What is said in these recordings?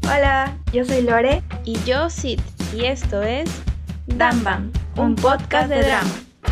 Hola, yo soy Lore. Y yo, Sid, y esto es Danban, un podcast de drama.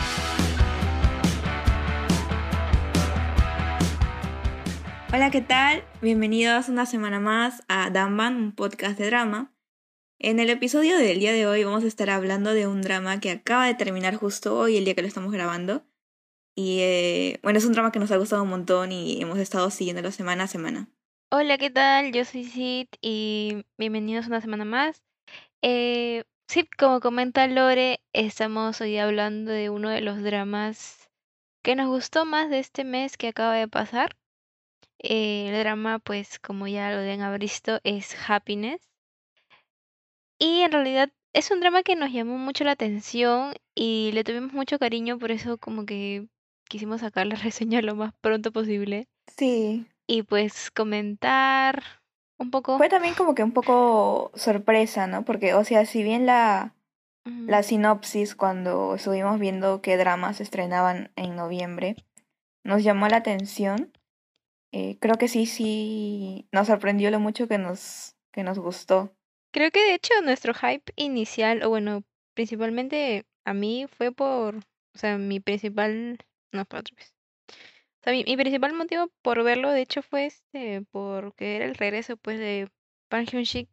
Hola, ¿qué tal? Bienvenidos una semana más a Danban, un podcast de drama. En el episodio del día de hoy vamos a estar hablando de un drama que acaba de terminar justo hoy, el día que lo estamos grabando. Y es un drama que nos ha gustado un montón y hemos estado siguiéndolo semana a semana. Hola, ¿qué tal? Yo soy Sid y bienvenidos una semana más. Sí, como comenta Lore, estamos hoy hablando de uno de los dramas que nos gustó más de este mes que acaba de pasar. El drama, pues como ya lo deben haber visto, es Happiness. Y en realidad es un drama que nos llamó mucho la atención y le tuvimos mucho cariño, por eso como que quisimos sacar la reseña lo más pronto posible. Sí, Y pues comentar un poco. fue también como que un poco sorpresa, ¿no? Porque, o sea, si bien Ujú. la sinopsis cuando estuvimos viendo qué dramas se estrenaban en noviembre nos llamó la atención. Creo que sí, nos sorprendió lo mucho que nos gustó. Creo que de hecho nuestro hype inicial, o bueno, principalmente a mí fue o sea, mi principal, no, para otra vez. O sea, mi principal motivo por verlo, de hecho, fue porque era el regreso, pues, de Park Hyun-sik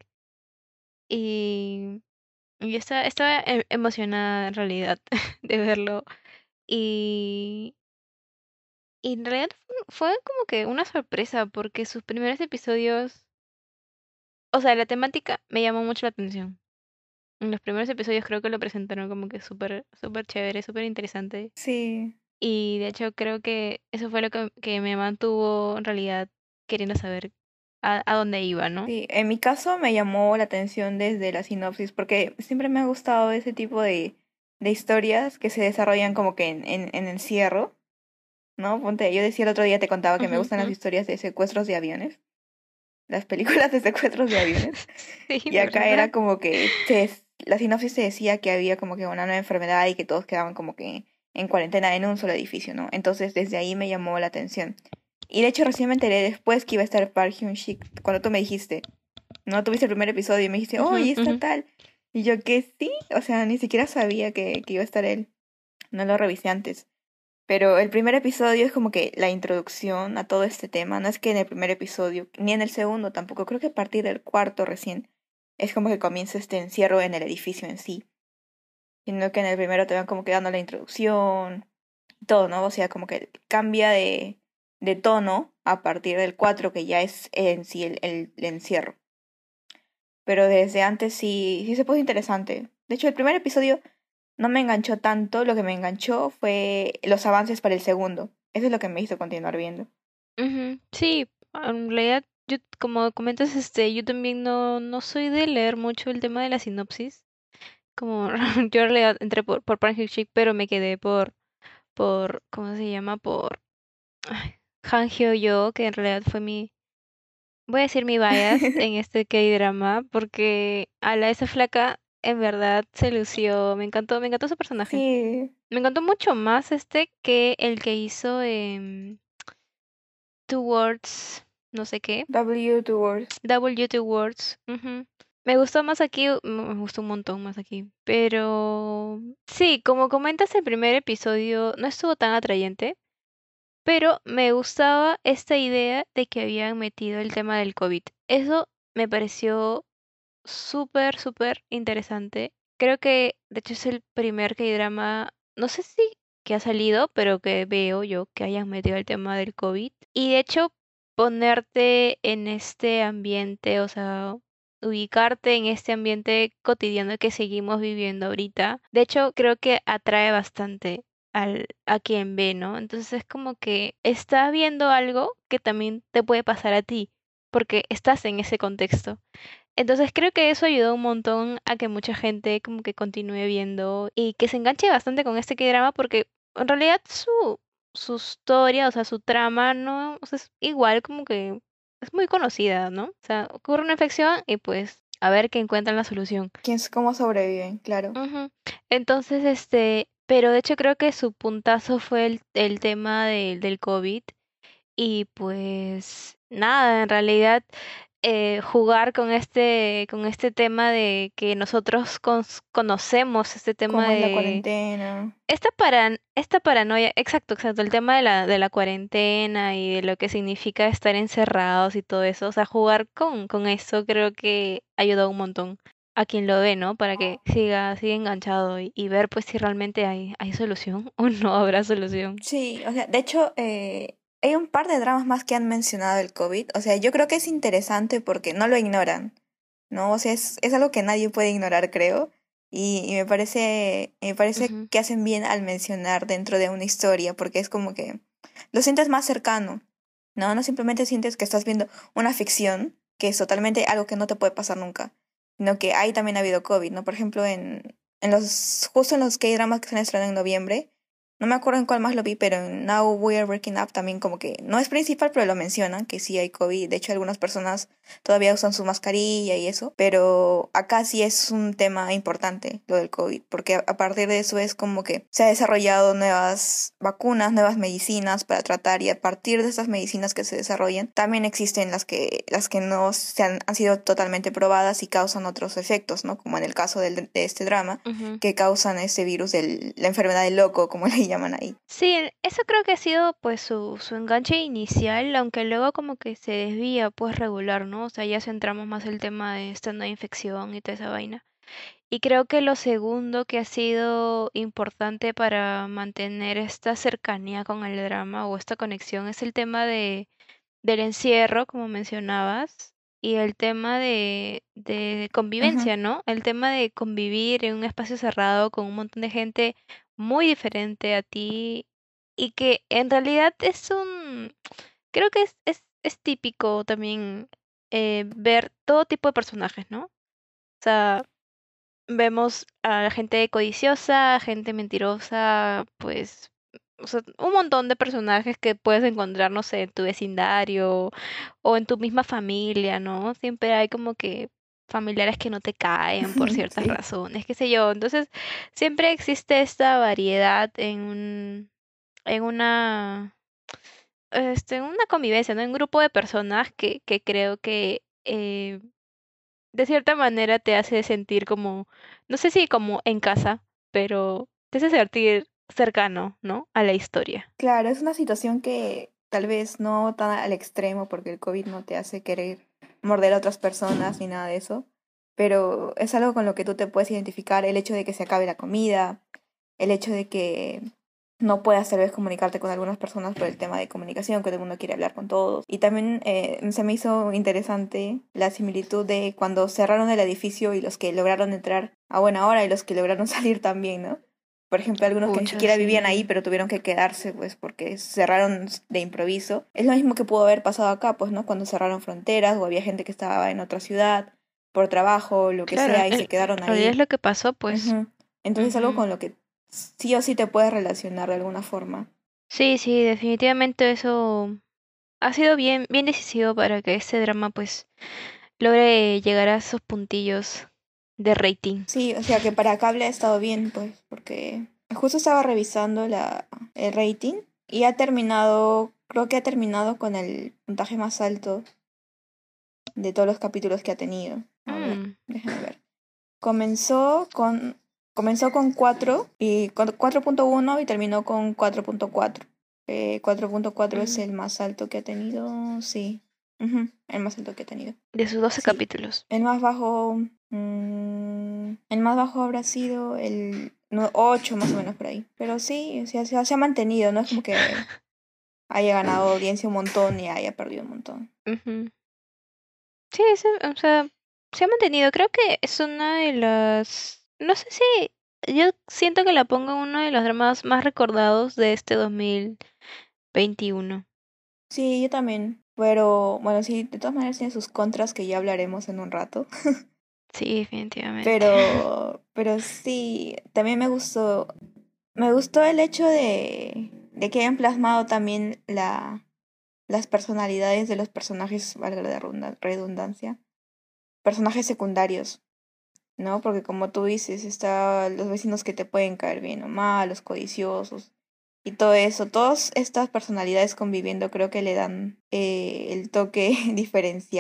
y, y yo estaba emocionada en realidad de verlo y, y en realidad fue como que una sorpresa porque sus primeros episodios, o sea, la temática me llamó mucho la atención. En los primeros episodios creo que lo presentaron como que súper, súper chévere, súper interesante. Sí, Y de hecho creo que eso fue lo que me mantuvo en realidad queriendo saber a dónde iba, ¿no? sí. En mi caso me llamó la atención desde la sinopsis porque siempre me ha gustado ese tipo de historias que se desarrollan como que en encierro, ¿no? Ponte, yo decía el otro día, te contaba que me Ujú, gustan las ujú. historias de secuestros de aviones, las películas de secuestros de aviones. Sí, Y de acá era verdad. como que la sinopsis se decía que había como que una nueva enfermedad y que todos quedaban como que en cuarentena en un solo edificio, ¿no? Entonces desde ahí me llamó la atención. Y de hecho recién me enteré después que iba a estar Park Hyun-sik cuando tú me dijiste, ¿no? Tuviste el primer episodio y me dijiste, oh, y Ujú, está ujú. tal. Y yo que sí, o sea, ni siquiera sabía que iba a estar él. No lo revisé antes. Pero el primer episodio es como que la introducción a todo este tema. No es que en el primer episodio, ni en el segundo tampoco. Creo que a partir del cuarto recién es como que comienza este encierro en el edificio en sí. Sino que en el primero te van como que dando la introducción, todo, ¿no? O sea, como que cambia de tono a partir del 4 que ya es en sí el encierro. Pero desde antes sí se puso interesante. De hecho, el primer episodio no me enganchó tanto, lo que me enganchó fue los avances para el segundo. Eso es lo que me hizo continuar viendo. Ujú. Sí, en realidad, yo, como comentas, yo también no soy de leer mucho el tema de la sinopsis. Como yo en realidad entré por Park Hyun-sik, pero me quedé ¿cómo se llama? Ay, Han Hyo-yo, que en realidad fue voy a decir mi bias en este K-drama, porque esa flaca en verdad se lució, me encantó su personaje. Sí, Me encantó mucho más que el que hizo Towards, no sé qué, W Tours. Towards. Ujú. Me gustó más aquí, me gustó un montón más aquí, pero sí, como comentas, el primer episodio no estuvo tan atrayente. Pero me gustaba esta idea de que habían metido el tema del COVID. Eso me pareció súper, súper interesante. Creo que, de hecho, es el primer K-drama, no sé si que ha salido, pero que veo yo que hayan metido el tema del COVID. Y de hecho, ponerte en este ambiente, o sea, ubicarte en este ambiente cotidiano que seguimos viviendo ahorita, de hecho, creo que atrae bastante a quien ve, ¿no? Entonces es como que estás viendo algo que también te puede pasar a ti, porque estás en ese contexto. Entonces creo que eso ayudó un montón a que mucha gente como que continúe viendo y que se enganche bastante con este K-drama porque en realidad su historia, o sea, su trama no, o sea, es igual como que es muy conocida, ¿no? O sea, ocurre una infección y pues a ver que encuentran la solución. ¿Cómo sobreviven? Claro. Ujú. Entonces, pero de hecho creo que su puntazo fue el tema del COVID y pues nada, en realidad. jugar con este tema de que nosotros conocemos este tema Como es la de cuarentena. esta paranoia, exacto, exacto, el tema de la cuarentena y de lo que significa estar encerrados y todo eso, o sea, jugar con eso creo que ayuda un montón a quien lo ve, ¿no? Para que siga enganchado y ver pues si realmente hay solución o no habrá solución. Sí, o sea, de hecho, hay un par de dramas más que han mencionado el COVID. O sea, yo creo que es interesante porque no lo ignoran, ¿no? O sea, es algo que nadie puede ignorar, creo. Y me parece Ujú. que hacen bien al mencionar dentro de una historia, porque es como que lo sientes más cercano, ¿no? No simplemente sientes que estás viendo una ficción, que es totalmente algo que no te puede pasar nunca, sino que ahí también ha habido COVID, ¿no? Por ejemplo, justo en los K-dramas que se han estrenado en noviembre, no me acuerdo en cuál más lo vi, pero en Now We Are Breaking Up también como que no es principal, pero lo mencionan, que sí hay COVID. De hecho, algunas personas todavía usan su mascarilla y eso, pero acá sí es un tema importante lo del COVID, porque a partir de eso es como que se ha desarrollado nuevas vacunas, nuevas medicinas para tratar, y a partir de esas medicinas que se desarrollan, también existen las que no han sido totalmente probadas y causan otros efectos, ¿no? Como en el caso de este drama, Ujú. que causan ese virus de la enfermedad del loco, como le llaman ahí. Sí, eso creo que ha sido pues su enganche inicial, aunque luego como que se desvía pues regular, ¿no? O sea, ya centramos más el tema de esta nueva infección y toda esa vaina. Y creo que lo segundo que ha sido importante para mantener esta cercanía con el drama o esta conexión es el tema del encierro, como mencionabas, y el tema de Ujú. convivencia, ¿no? El tema de convivir en un espacio cerrado con un montón de gente muy diferente a ti y que en realidad creo que es típico también ver todo tipo de personajes, ¿no? O sea, vemos a la gente codiciosa, gente mentirosa, pues, o sea, un montón de personajes que puedes encontrar, no sé, en tu vecindario o en tu misma familia, ¿no? Siempre hay como que familiares que no te caen por ciertas Sí. razones, qué sé yo. Entonces, siempre existe esta variedad en en una convivencia, ¿no? En un grupo de personas que creo que de cierta manera te hace sentir como, no sé si como en casa, pero te hace sentir cercano, ¿no? A la historia. Claro, es una situación que tal vez no tan al extremo, porque el COVID no te hace querer morder a otras personas ni nada de eso, pero es algo con lo que tú te puedes identificar, el hecho de que se acabe la comida, el hecho de que no puedas tal vez comunicarte con algunas personas por el tema de comunicación, que todo el mundo quiere hablar con todos. Y también se me hizo interesante la similitud de cuando cerraron el edificio y los que lograron entrar a buena hora y los que lograron salir también, ¿no? Por ejemplo, algunos que ni Pucha, siquiera vivían ahí, sí. pero tuvieron que quedarse, pues, porque cerraron de improviso. Es lo mismo que pudo haber pasado acá, pues, ¿no? Cuando cerraron fronteras o había gente que estaba en otra ciudad por trabajo, lo que Claro, sea, y se en quedaron realidad es ahí. lo que pasó, pues. Ujú. Entonces, algo Ujú. con lo que sí o sí te puedes relacionar de alguna forma. Sí, sí, definitivamente eso ha sido bien decisivo para que este drama pues logre llegar a esos puntillos de rating. Sí, o sea que para cable ha estado bien, pues, porque justo estaba revisando el rating y ha terminado, creo que ha terminado con el puntaje más alto de todos los capítulos que ha tenido. A ver, Mm, déjame ver. Comenzó con, comenzó con 4 y con 4.1 y terminó con 4.4. 4.4 es mm. el más alto que ha tenido, sí. Ujú, el más alto que ha tenido. De sus 12 Sí. capítulos. El más bajo, el más bajo habrá sido el 8 más o menos por ahí. Pero sí, se ha mantenido, no es como que haya ganado audiencia un montón y haya perdido un montón. Ujú. Sí, o sea, se ha mantenido. Creo que es una de las... No sé si... Yo siento que la pongo en uno de los dramas más recordados de este 2021. Sí, yo también. Pero bueno, sí, de todas maneras tiene sus contras que ya hablaremos en un rato. Sí, definitivamente. Pero sí, también me gustó el hecho de que hayan plasmado también las personalidades de los personajes, valga la redundancia, personajes secundarios, ¿no? Porque como tú dices, está los vecinos que te pueden caer bien o mal, los codiciosos y todo eso. Todas estas personalidades conviviendo creo que le dan el toque diferencial.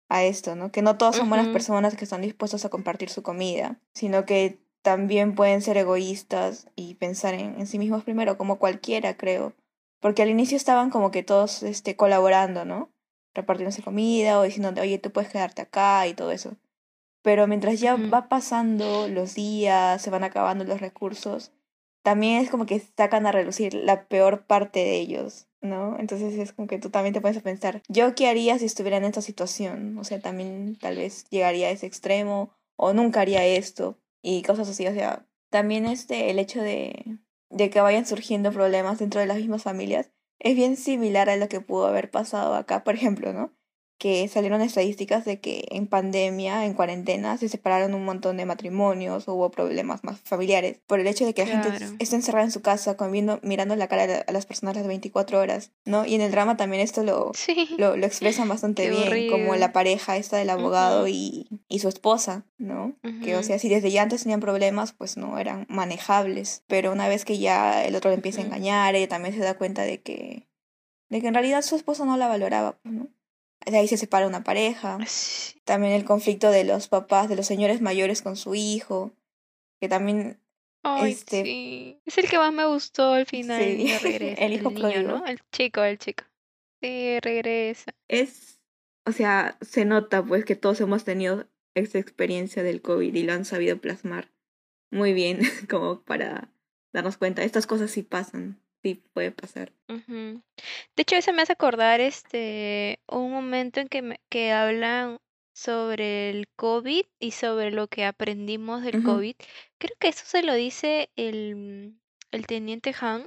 a esto, ¿no? Que no todos son buenas Ujú, personas que están dispuestos a compartir su comida, sino que también pueden ser egoístas y pensar en sí mismos primero, como cualquiera, creo. Porque al inicio estaban como que todos colaborando, ¿no? Repartiéndose comida o diciendo, oye, tú puedes quedarte acá y todo eso. Pero mientras ya ujú. va pasando los días, se van acabando los recursos, también es como que sacan a relucir la peor parte de ellos, ¿no? Entonces es como que tú también te pones a pensar, ¿yo qué haría si estuviera en esta situación? O sea, también tal vez llegaría a ese extremo o nunca haría esto y cosas así. O sea, también el hecho de que vayan surgiendo problemas dentro de las mismas familias es bien similar a lo que pudo haber pasado acá, por ejemplo, ¿no? Que salieron estadísticas de que en pandemia, en cuarentena, se separaron un montón de matrimonios, hubo problemas más familiares, por el hecho de que la gente Claro. está encerrada en su casa, conviviendo, mirando la cara a las personas las 24 horas, ¿no? Y en el drama también esto Sí, lo expresan bastante qué bien, como la horrible. pareja esta del abogado Ujú, y su esposa, ¿no? Que, o ujú, sea, si desde ya antes tenían problemas, pues no eran manejables, pero una vez que ya el otro le empieza a ujú. engañar, ella también se da cuenta de que en realidad su esposo no la valoraba, pues, ¿no? De ahí se separa una pareja. Sí. También el conflicto de los papás, de los señores mayores con su hijo, que también, Ay, sí. Es el que más me gustó al final, el sí, niño regresa. el hijo El niño, pródigo. ¿no? El chico. Sí, regresa. Es, o sea, se nota pues que todos hemos tenido esta experiencia del COVID y lo han sabido plasmar muy bien como para darnos cuenta, estas cosas sí pasan, sí puede pasar. Ujú. De hecho, eso me hace acordar un momento en que hablan sobre el COVID y sobre lo que aprendimos del Ujú. COVID. Creo que eso se lo dice el teniente Han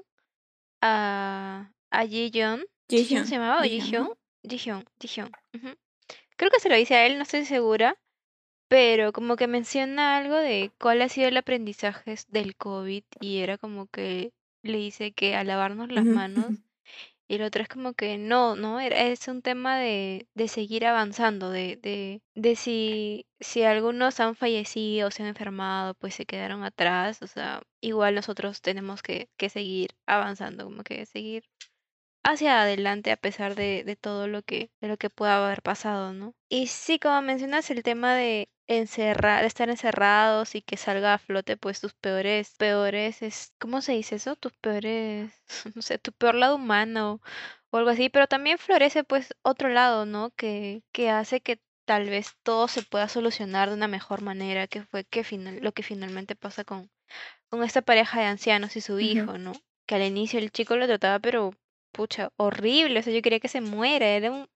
a Ji-yeon. ¿Ji-yeon Jihyun, se llamaba o Jihyun, Ji-hyun? ajá. Ji-hyun. Ujú. Creo que se lo dice a él, no estoy segura, pero como que menciona algo de cuál ha sido el aprendizaje del COVID y era como que le dice que a lavarnos las Ujú, manos y el otro es como que no, ¿no? Es un tema de seguir avanzando, de si algunos han fallecido o se han enfermado, pues se quedaron atrás, o sea, igual nosotros tenemos que seguir avanzando, como que seguir hacia adelante a pesar de todo de lo que pueda haber pasado, ¿no? Y sí, como mencionas, el tema de estar encerrados y que salga a flote, pues ¿cómo se dice eso? Tus peores, no sé, tu peor lado humano o algo así, pero también florece pues otro lado, ¿no? Que hace que tal vez todo se pueda solucionar de una mejor manera, que fue lo que finalmente pasa con esta pareja de ancianos y su ujú. hijo, ¿no? Que al inicio el chico lo trataba, pero pucha, horrible, o sea, yo quería que se muera,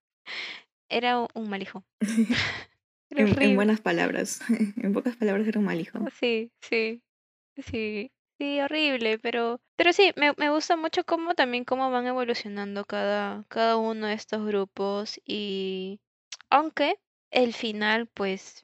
era un mal hijo, era En horrible. buenas palabras, en pocas palabras era un mal hijo. Sí, sí, sí, sí, horrible, pero sí, me gusta mucho cómo van evolucionando cada uno de estos grupos y aunque el final, pues,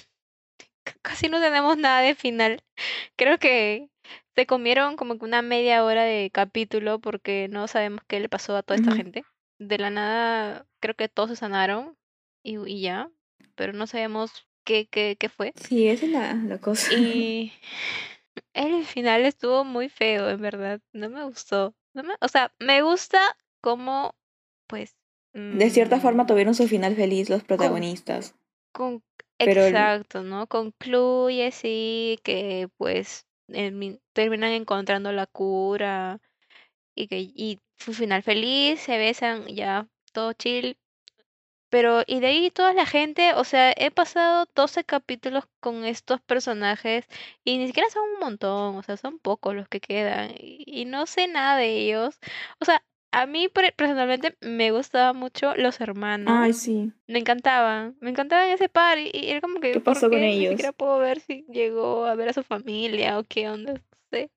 casi no tenemos nada de final. Creo que se comieron como que una media hora de capítulo porque no sabemos qué le pasó a toda esta Ujú. gente. De la nada, creo que todos se sanaron y ya, pero no sabemos qué fue. Sí, esa es la cosa. Y el final estuvo muy feo, en verdad. No me gustó. O sea, me gusta cómo, pues, De cierta forma mm, tuvieron su final feliz los con, protagonistas, con, pero exacto, ¿no? Concluye, sí, que pues terminan encontrando la cura y su final feliz, se besan, ya, todo chill. Pero, y de ahí toda la gente, o sea, he pasado 12 capítulos con estos personajes y ni siquiera son un montón, o sea, son pocos los que quedan y no sé nada de ellos. O sea, a mí personalmente me gustaban mucho los hermanos, ay, sí. me encantaban ese par y era como que, ¿Qué ¿por pasó con qué? Ni siquiera ellos? puedo ver si llegó a ver a su familia o qué onda, no sé.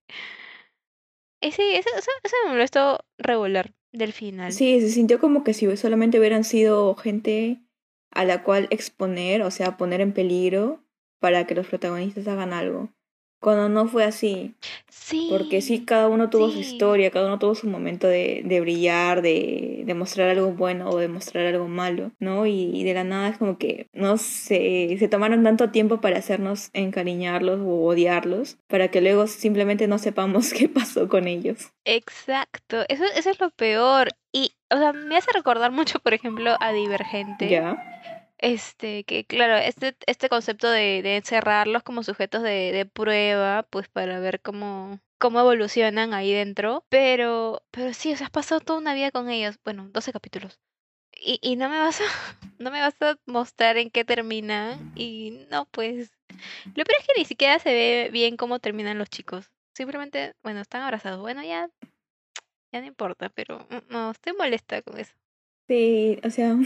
Ese me molestó regular del final. Sí, se sintió como que si solamente hubieran sido gente a la cual exponer, o sea, poner en peligro para que los protagonistas hagan algo. Cuando no fue así, porque sí, Sí, cada uno tuvo su sí. historia, cada uno tuvo su momento de brillar, de mostrar algo bueno o de mostrar algo malo, ¿no? Y de la nada es como que, no sé, se tomaron tanto tiempo para hacernos encariñarlos o odiarlos, para que luego simplemente no sepamos qué pasó con ellos. Exacto, eso es lo peor. Y, o sea, me hace recordar mucho, por ejemplo, a Divergente, ¿Ya? Que claro, este concepto de encerrarlos como sujetos de prueba, pues para ver cómo evolucionan ahí dentro. Pero sí, o sea, has pasado toda una vida con ellos. Bueno, 12 capítulos. Y no me vas a, no me vas a mostrar en qué terminan. Y no, pues. Lo peor es que ni siquiera se ve bien cómo terminan los chicos. Simplemente, bueno, están abrazados. Bueno, ya no importa, pero no, estoy molesta con eso. Sí, o sea,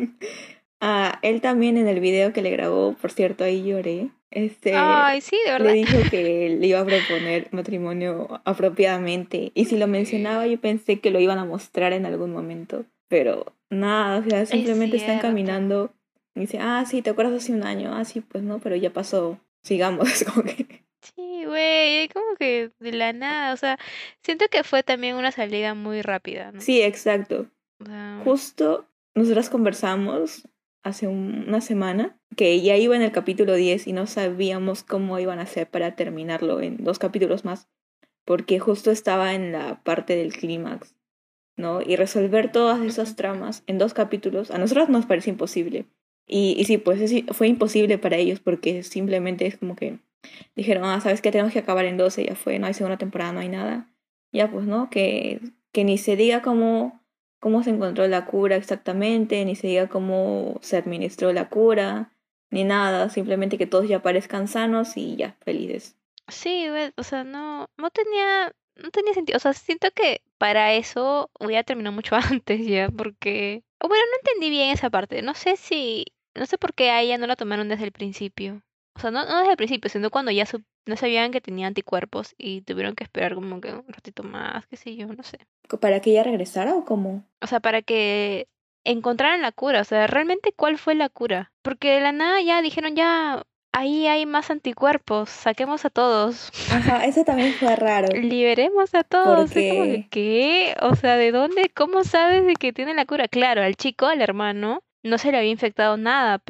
él también en el video que le grabó, por cierto, ahí lloré. Ay, sí, de Le verdad. dijo que le iba a proponer matrimonio apropiadamente. Y si lo mencionaba, Sí, yo pensé que lo iban a mostrar en algún momento. Pero nada, o sea, es simplemente están cierto. caminando y dice, ah, sí, ¿te acuerdas hace un año? Ah, sí, pues no, pero ya pasó. Sigamos, es como que... Sí, güey, como que de la nada, o sea, siento que fue también una salida muy rápida, ¿no? Sí, exacto. O sea, Justo nosotras conversamos hace una semana que ya iba en el capítulo 10 y no sabíamos cómo iban a hacer para terminarlo en 2 capítulos más, porque justo estaba en la parte del clímax, ¿no? Y resolver todas esas ujú. tramas en 2 capítulos a nosotros nos parece imposible. Y sí, pues fue imposible para ellos porque simplemente es como que dijeron, ah, ¿sabes qué? Tenemos que acabar en 12, ya fue, no hay segunda temporada, no hay nada. Ya pues, ¿no? Que ni se diga cómo se encontró la cura exactamente, ni se diga cómo se administró la cura, ni nada, simplemente que todos ya parezcan sanos y ya, felices. Sí, güey, o sea, no tenía sentido, o sea, siento que para eso hubiera terminado mucho antes ya, porque, o bueno, no entendí bien esa parte, no sé por qué a ella no la tomaron desde el principio, o sea, no desde el principio, sino cuando ya no sabían que tenía anticuerpos y tuvieron que esperar como que un ratito más, qué sé yo, no sé. ¿Para que ella regresara o cómo? O sea, para que encontraran la cura. O sea, realmente cuál fue la cura. Porque de la nada ya dijeron, ya, ahí hay más anticuerpos, saquemos a todos. Ajá, eso también fue raro, Liberemos a todos. Es como que, porque ¿qué? O sea, ¿de dónde? ¿Cómo sabes de que tiene la cura? Claro, al chico, al hermano, no se le había infectado nada,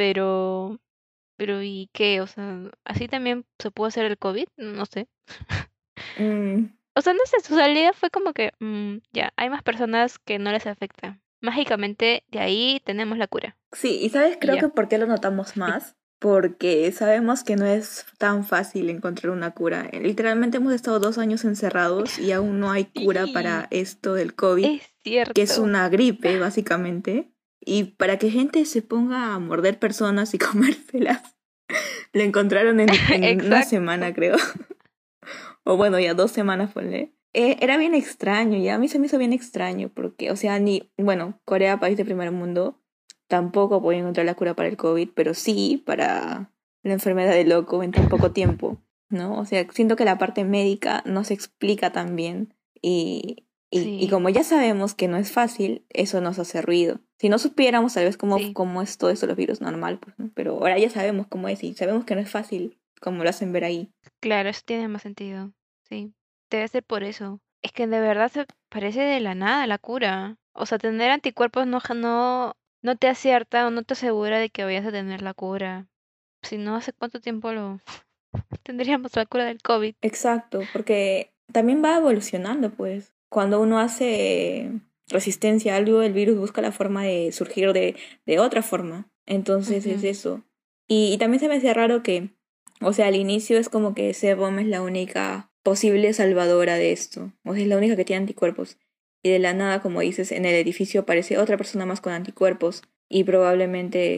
¿y qué? O sea, ¿así también se pudo hacer el COVID? No sé. mm, O sea, no sé, su salida fue como que, ya, hay más personas que no les afecta. Mágicamente, de ahí tenemos la cura. sí, y sabes, Y creo que ya. por qué lo notamos más, porque sabemos que no es tan fácil encontrar una cura. Literalmente hemos estado 2 años encerrados y aún no hay cura Sí, para esto del COVID, es que es cierto. una gripe, básicamente. Y para que gente se ponga a morder personas y comérselas, lo encontraron en una Exacto. semana, creo. O bueno, ya 2 semanas, ponle. Era bien extraño, ya a mí se me hizo bien extraño, porque, o sea, bueno, Corea, país de primer mundo, tampoco podía encontrar la cura para el COVID, pero sí para la enfermedad de loco en tan poco tiempo, ¿no? O sea, siento que la parte médica no se explica tan bien y Sí, como ya sabemos que no es fácil, eso nos hace ruido. Si no supiéramos tal vez sí. cómo es todo esto de los virus normal, pues, ¿no? Pero ahora ya sabemos cómo es y sabemos que no es fácil, como lo hacen ver ahí. Claro, eso tiene más sentido. Sí. Debe ser por eso. Es que de verdad se parece de la nada la cura. O sea, tener anticuerpos no te acierta o no te asegura de que vayas a tener la cura. Si no, ¿hace cuánto tiempo lo tendríamos la cura del COVID? Exacto, porque también va evolucionando, pues. Cuando uno hace resistencia a algo, el virus busca la forma de surgir de otra forma. Entonces es Ujú. eso. Y también se me hacía raro que, o sea, al inicio es como que Sebum es la única posible salvadora de esto. O sea, es la única que tiene anticuerpos. Y de la nada, como dices, en el edificio aparece otra persona más con anticuerpos. Y probablemente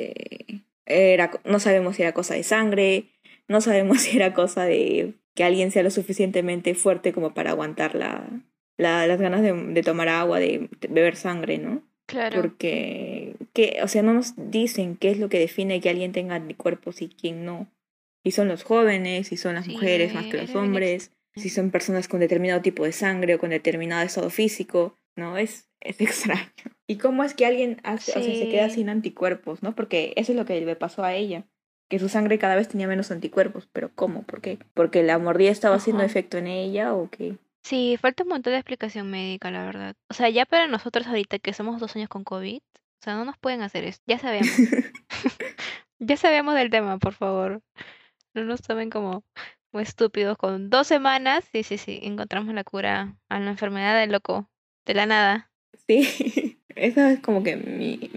no sabemos si era cosa de sangre, no sabemos si era cosa de que alguien sea lo suficientemente fuerte como para aguantar las ganas de tomar agua, de beber sangre, ¿no? Claro. Porque, o sea, no nos dicen qué es lo que define que alguien tenga anticuerpos y quién no. Si son los jóvenes, si son las Sí, mujeres más que los era bien hombres, si extraño. son personas con determinado tipo de sangre o con determinado estado físico, ¿no? Es extraño. ¿Y cómo es que alguien hace, o sea, se queda Sí. sin anticuerpos, ¿no? Porque eso es lo que le pasó a ella, que su sangre cada vez tenía menos anticuerpos. ¿Pero cómo? ¿Por qué? ¿Porque la mordida estaba haciendo Ajá. efecto en ella o qué? Sí, falta un montón de explicación médica, la verdad. O sea, ya para nosotros ahorita que somos 2 años con COVID, o sea, no nos pueden hacer esto. Ya sabemos. Ya sabemos del tema, por favor. No nos tomen como estúpidos. Con 2 semanas, sí, encontramos la cura a la enfermedad del loco. De la nada. Sí. Eso es como que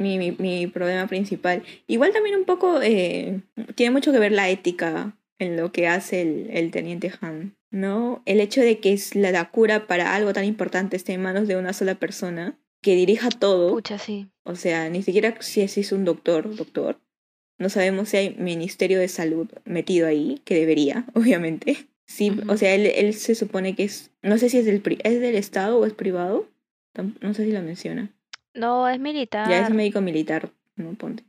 mi problema principal. Igual también un poco tiene mucho que ver la ética en lo que hace el teniente Han, ¿no? El hecho de que es la cura para algo tan importante esté en manos de una sola persona, que dirija todo, Pucha, sí. o sea, ni siquiera si es un doctor. No sabemos si hay Ministerio de Salud metido ahí, que debería, obviamente. Sí, o Ujú. sea, él se supone que es, no sé si es del Estado o es privado, no sé si lo menciona. No, es Ya es militar. médico militar, ¿no? Ponte.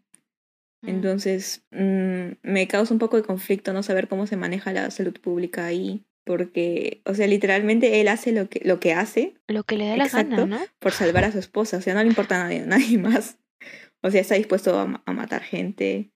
Mm. Entonces, me causa un poco de conflicto no saber cómo se maneja la salud pública ahí, porque, o sea, literalmente él hace lo que hace, Lo que le da la gana, exacto, ¿no? por salvar a su esposa, o sea, no le importa a nadie, nadie más. O sea, está dispuesto a matar gente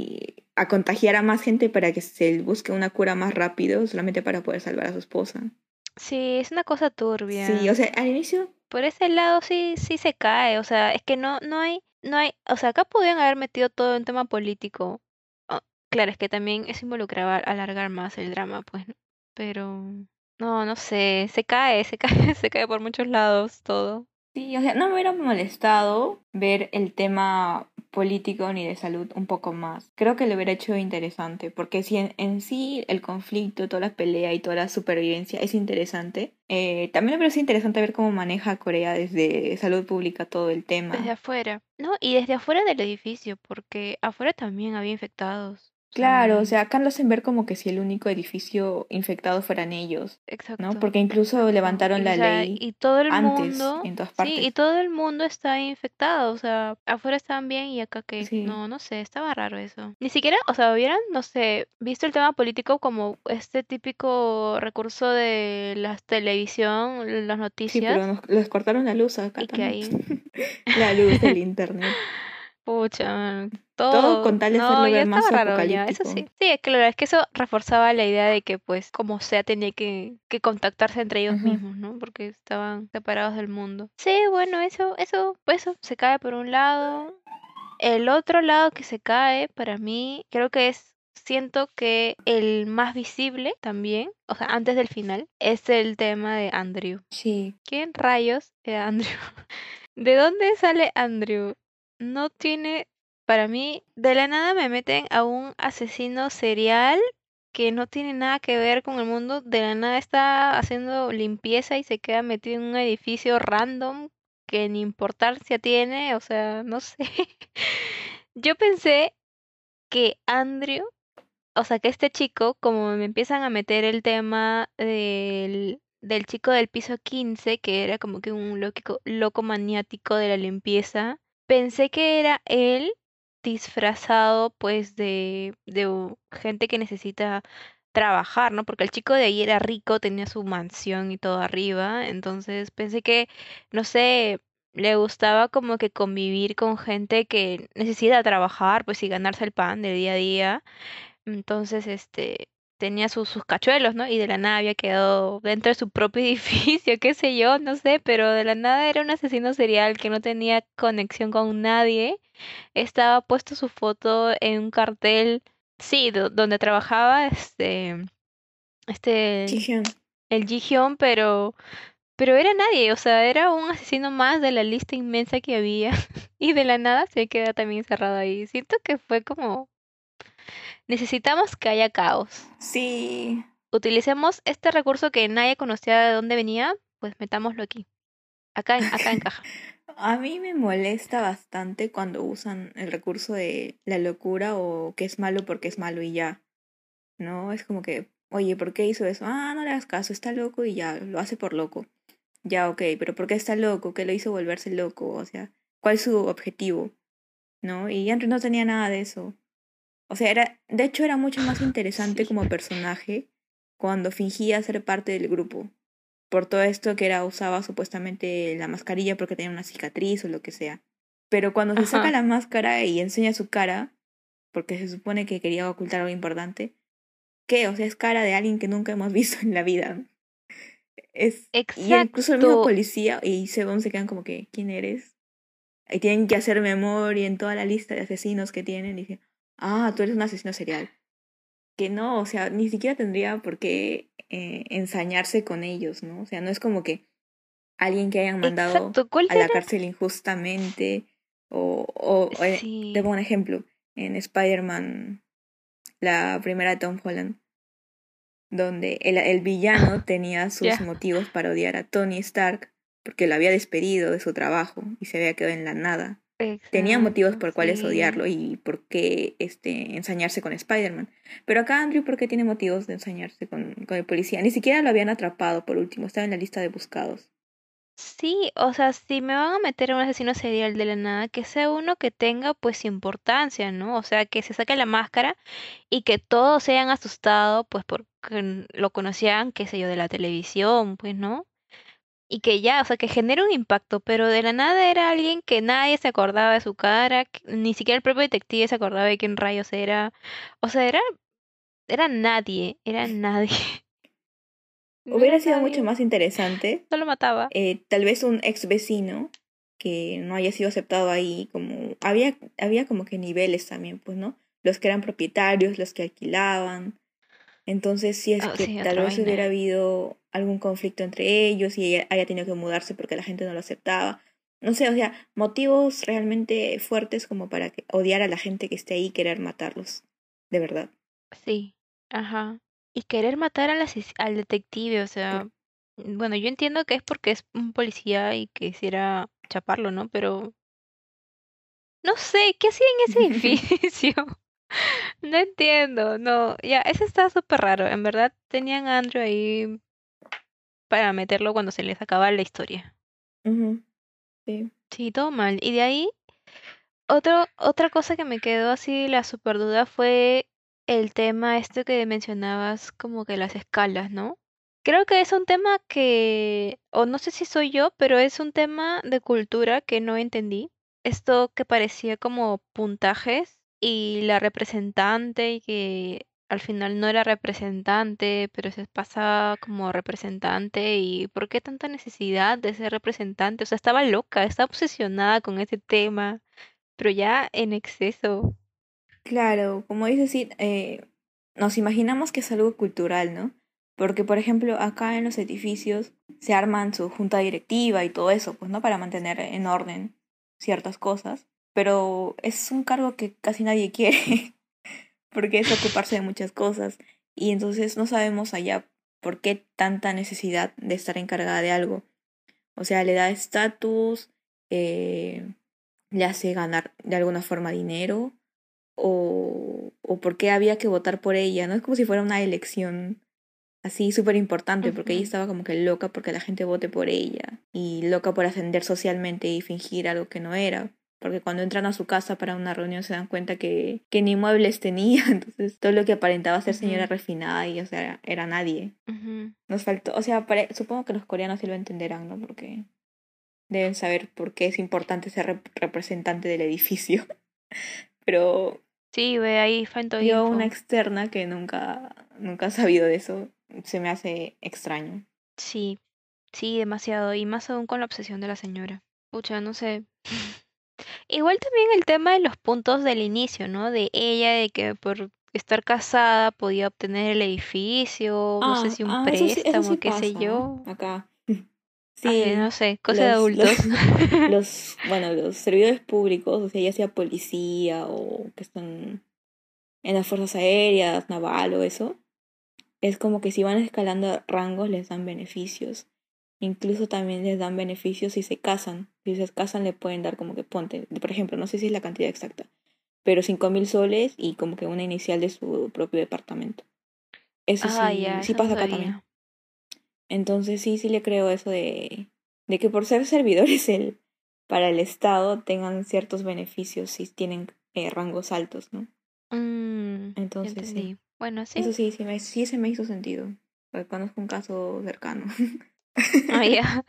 y a contagiar a más gente para que se busque una cura más rápido, solamente para poder salvar a su esposa. Sí, es una cosa Sí, turbia. o sea, al inicio, Por ese lado sí, sí se cae. O sea, es que no hay, o sea, acá podían haber metido todo en tema político. Oh, claro, es que también eso involucraba alargar más el drama, pues, ¿no? Pero no, no sé, se cae, se cae, se cae por muchos lados todo. sí, o sea, no me hubiera molestado ver el tema político ni de salud un poco más. Creo que lo hubiera hecho interesante, porque si en sí el conflicto, toda la pelea y toda la supervivencia es interesante, también me parece interesante ver cómo maneja Corea desde salud pública todo el Desde tema. afuera, ¿no? Y desde afuera del edificio, porque afuera también había infectados. O Claro, o sea, sea, acá lo hacen ver como que si el único edificio infectado fueran ellos, ¿no? exacto, Porque incluso exacto. levantaron Y, o la sea, ley y todo el antes mundo, en todas sí, y partes. todo el mundo está infectado. O sea, afuera estaban bien y acá que, Sí, no, no sé, estaba raro eso. Ni siquiera, o sea, hubieran, no sé, visto el tema político como este típico recurso de la televisión, las sí, pero noticias, les cortaron la luz acá y que también. ahí, La luz, el internet. pucha, Todo todo, con tal de no, hacerlo ya ver más estaba raro ya, eso apocalíptico. sí. Sí, es que la verdad es que eso reforzaba la idea de que pues como sea tenía que contactarse entre ellos Ujú. mismos, ¿no? Porque estaban separados del mundo. Sí, bueno, eso se cae por un lado. El otro lado que se cae, para mí, creo que siento que el más visible también, o sea, antes del final, es el tema de Andrew. Sí, ¿Quién rayos era Andrew? ¿De dónde sale Andrew? No tiene, para mí, de la nada me meten a un asesino serial que no tiene nada que ver con el mundo. De la nada está haciendo limpieza y se queda metido en un edificio random que ni importancia tiene. O sea, no sé. Yo pensé que Andrew, o sea, que este chico, como me empiezan a meter el tema del chico del piso 15 que era como que un loco maniático de la limpieza, pensé que era él disfrazado pues de gente que necesita trabajar, ¿no? Porque el chico de ahí era rico, tenía su mansión y todo arriba, entonces pensé que, no sé, le gustaba como que convivir con gente que necesita trabajar, pues y ganarse el pan del día a día. Entonces, tenía sus cachuelos, ¿no? Y de la nada había quedado dentro de su propio edificio, qué sé yo, no sé, pero de la nada era un asesino serial que no tenía conexión con nadie. Estaba puesto su foto en un cartel, sí, donde trabajaba este, Ji-hyun. el Ji-hyun, pero era nadie, o sea, era un asesino más de la lista inmensa que había. Y de la nada se queda también encerrado ahí. Siento que fue como necesitamos que haya caos. Sí, Utilicemos este recurso que nadie conocía de dónde venía, pues metámoslo aquí. Acá encaja. a mí me molesta bastante cuando usan el recurso de la locura o que es malo porque es malo y ya, ¿no? Es como que, oye, ¿por qué hizo eso? Ah, no le hagas caso, está loco y ya, lo hace por loco. Ya, ok, pero ¿por qué está loco? ¿Qué lo hizo volverse loco? O sea, ¿cuál es su objetivo? ¿No? Y Andrew no tenía nada de eso. O sea, de hecho era mucho más interesante Sí. como personaje cuando fingía ser parte del grupo. Por todo esto que usaba supuestamente la mascarilla porque tenía una cicatriz o lo que sea. Pero cuando se saca Ajá. la máscara y enseña su cara, porque se supone que quería ocultar algo importante, ¿qué? O sea, es cara de alguien que nunca hemos visto en la vida. Y incluso el mismo Exacto. policía y Sebon se quedan como que, ¿quién eres? Y tienen que hacer memoria en toda la lista de asesinos que tienen. Y dicen, ah, tú eres un asesino serial. Que no, o sea, ni siquiera tendría por qué ensañarse con ellos, ¿no? O sea, no es como que alguien que hayan mandado Exacto, ¿cuál a la será? cárcel injustamente, te Sí, pongo un ejemplo, en Spider-Man, la primera de Tom Holland, donde el villano tenía sus ya, motivos para odiar a Tony Stark porque lo había despedido de su trabajo y se había quedado en la nada. Tenía motivos exacto, por cuales sí. odiarlo y por qué ensañarse con Spider-Man. Pero acá Andrew, ¿por qué tiene motivos de ensañarse con el policía? Ni siquiera lo habían atrapado por último, estaba en la lista de buscados. Sí, o sea, si me van a meter a un asesino serial de la nada, que sea uno que tenga pues importancia, ¿no? O sea, que se saque la máscara y que todos se hayan asustado, pues porque lo conocían, qué sé yo, de la televisión, pues, ¿no? Y que ya, o sea, que genere un impacto, pero de la nada era alguien que nadie se acordaba de su cara, ni siquiera el propio detective se acordaba de quién rayos era. O sea, era nadie, era nadie. No era Hubiera sido mucho nadie, más interesante, solo mataba. tal vez un ex vecino que no haya sido aceptado ahí, como había como que niveles también, pues, ¿no? Los que eran propietarios, los que alquilaban. Entonces, si es Oh, que sí, tal otra vez hubiera vaina. habido algún conflicto entre ellos y ella haya tenido que mudarse porque la gente no lo aceptaba. No sé, o sea, motivos realmente fuertes como para odiar a la gente que esté ahí y querer matarlos. De verdad. Sí, ajá. Y querer matar al detective, o Por- sea, bueno, yo entiendo que es porque es un policía y quisiera chaparlo, ¿no? Pero no sé, ¿qué hacía en ese edificio? No entiendo, no, ya, eso está súper raro. En verdad tenían a Andrew ahí para meterlo cuando se les acaba la historia. Ujú, sí. Sí, todo mal. Y de ahí, otra cosa que me quedó así la super duda fue el tema este que mencionabas, como que las escalas, ¿no? Creo que es un tema que, o no sé si soy yo, pero es un tema de cultura que no entendí. Esto que parecía como puntajes y la representante y que al final no era representante, pero se pasaba como representante y ¿por qué tanta necesidad de ser representante? O sea, estaba loca, estaba obsesionada con ese tema, pero ya en exceso. Claro, como dices, sí, nos imaginamos que es algo cultural, ¿no? Porque, por ejemplo, acá en los edificios se arman su junta directiva y todo eso, pues, ¿no? Para mantener en orden ciertas cosas. Pero es un cargo que casi nadie quiere, porque es ocuparse de muchas cosas. Y entonces no sabemos allá por qué tanta necesidad de estar encargada de algo. O sea, le da estatus, eh, le hace ganar de alguna forma dinero o por qué había que votar por ella, ¿no? Es como si fuera una elección así súper importante, porque ella Ujú, estaba como que loca porque la gente vote por ella y loca por ascender socialmente y fingir algo que no era. Porque cuando entran a su casa para una reunión se dan cuenta que ni muebles tenía, entonces todo lo que aparentaba ser señora ujú, refinada y o sea, era nadie. ujú. Nos faltó, o sea, supongo que los coreanos sí lo entenderán, ¿no? Porque deben saber por qué es importante ser representante del edificio. Pero Sí, ve ahí Fanto yo, una Info. externa que nunca ha sabido de eso, se me hace extraño. Sí, sí, demasiado. Y más aún con la obsesión de la señora. Pucha, no sé. Igual también el tema de los puntos del inicio, ¿no? De ella, de que por estar casada podía obtener el edificio, no sé si un Eso sí préstamo, qué sé pasa yo. acá. Ay, no Sí, sé, cosa de los, los, adultos. bueno, los servidores públicos, o sea, ya sea policía o que están en las fuerzas aéreas, naval o eso, es como que si van escalando rangos les dan beneficios. Incluso también les dan beneficios si se casan. Si se casan le pueden dar como que ponte, por ejemplo, no sé si es la cantidad exacta, pero 5.000 soles y como que una inicial de su propio departamento. Eso Ah, sí, ya, sí eso no pasa acá también. sabía. Entonces sí le creo eso de que por ser servidores para el Estado tengan ciertos beneficios si tienen rangos altos, ¿no? Ya Entonces sí. entendí. Bueno, sí. Eso sí se me hizo sentido. Porque conozco un caso cercano. Ah, ya.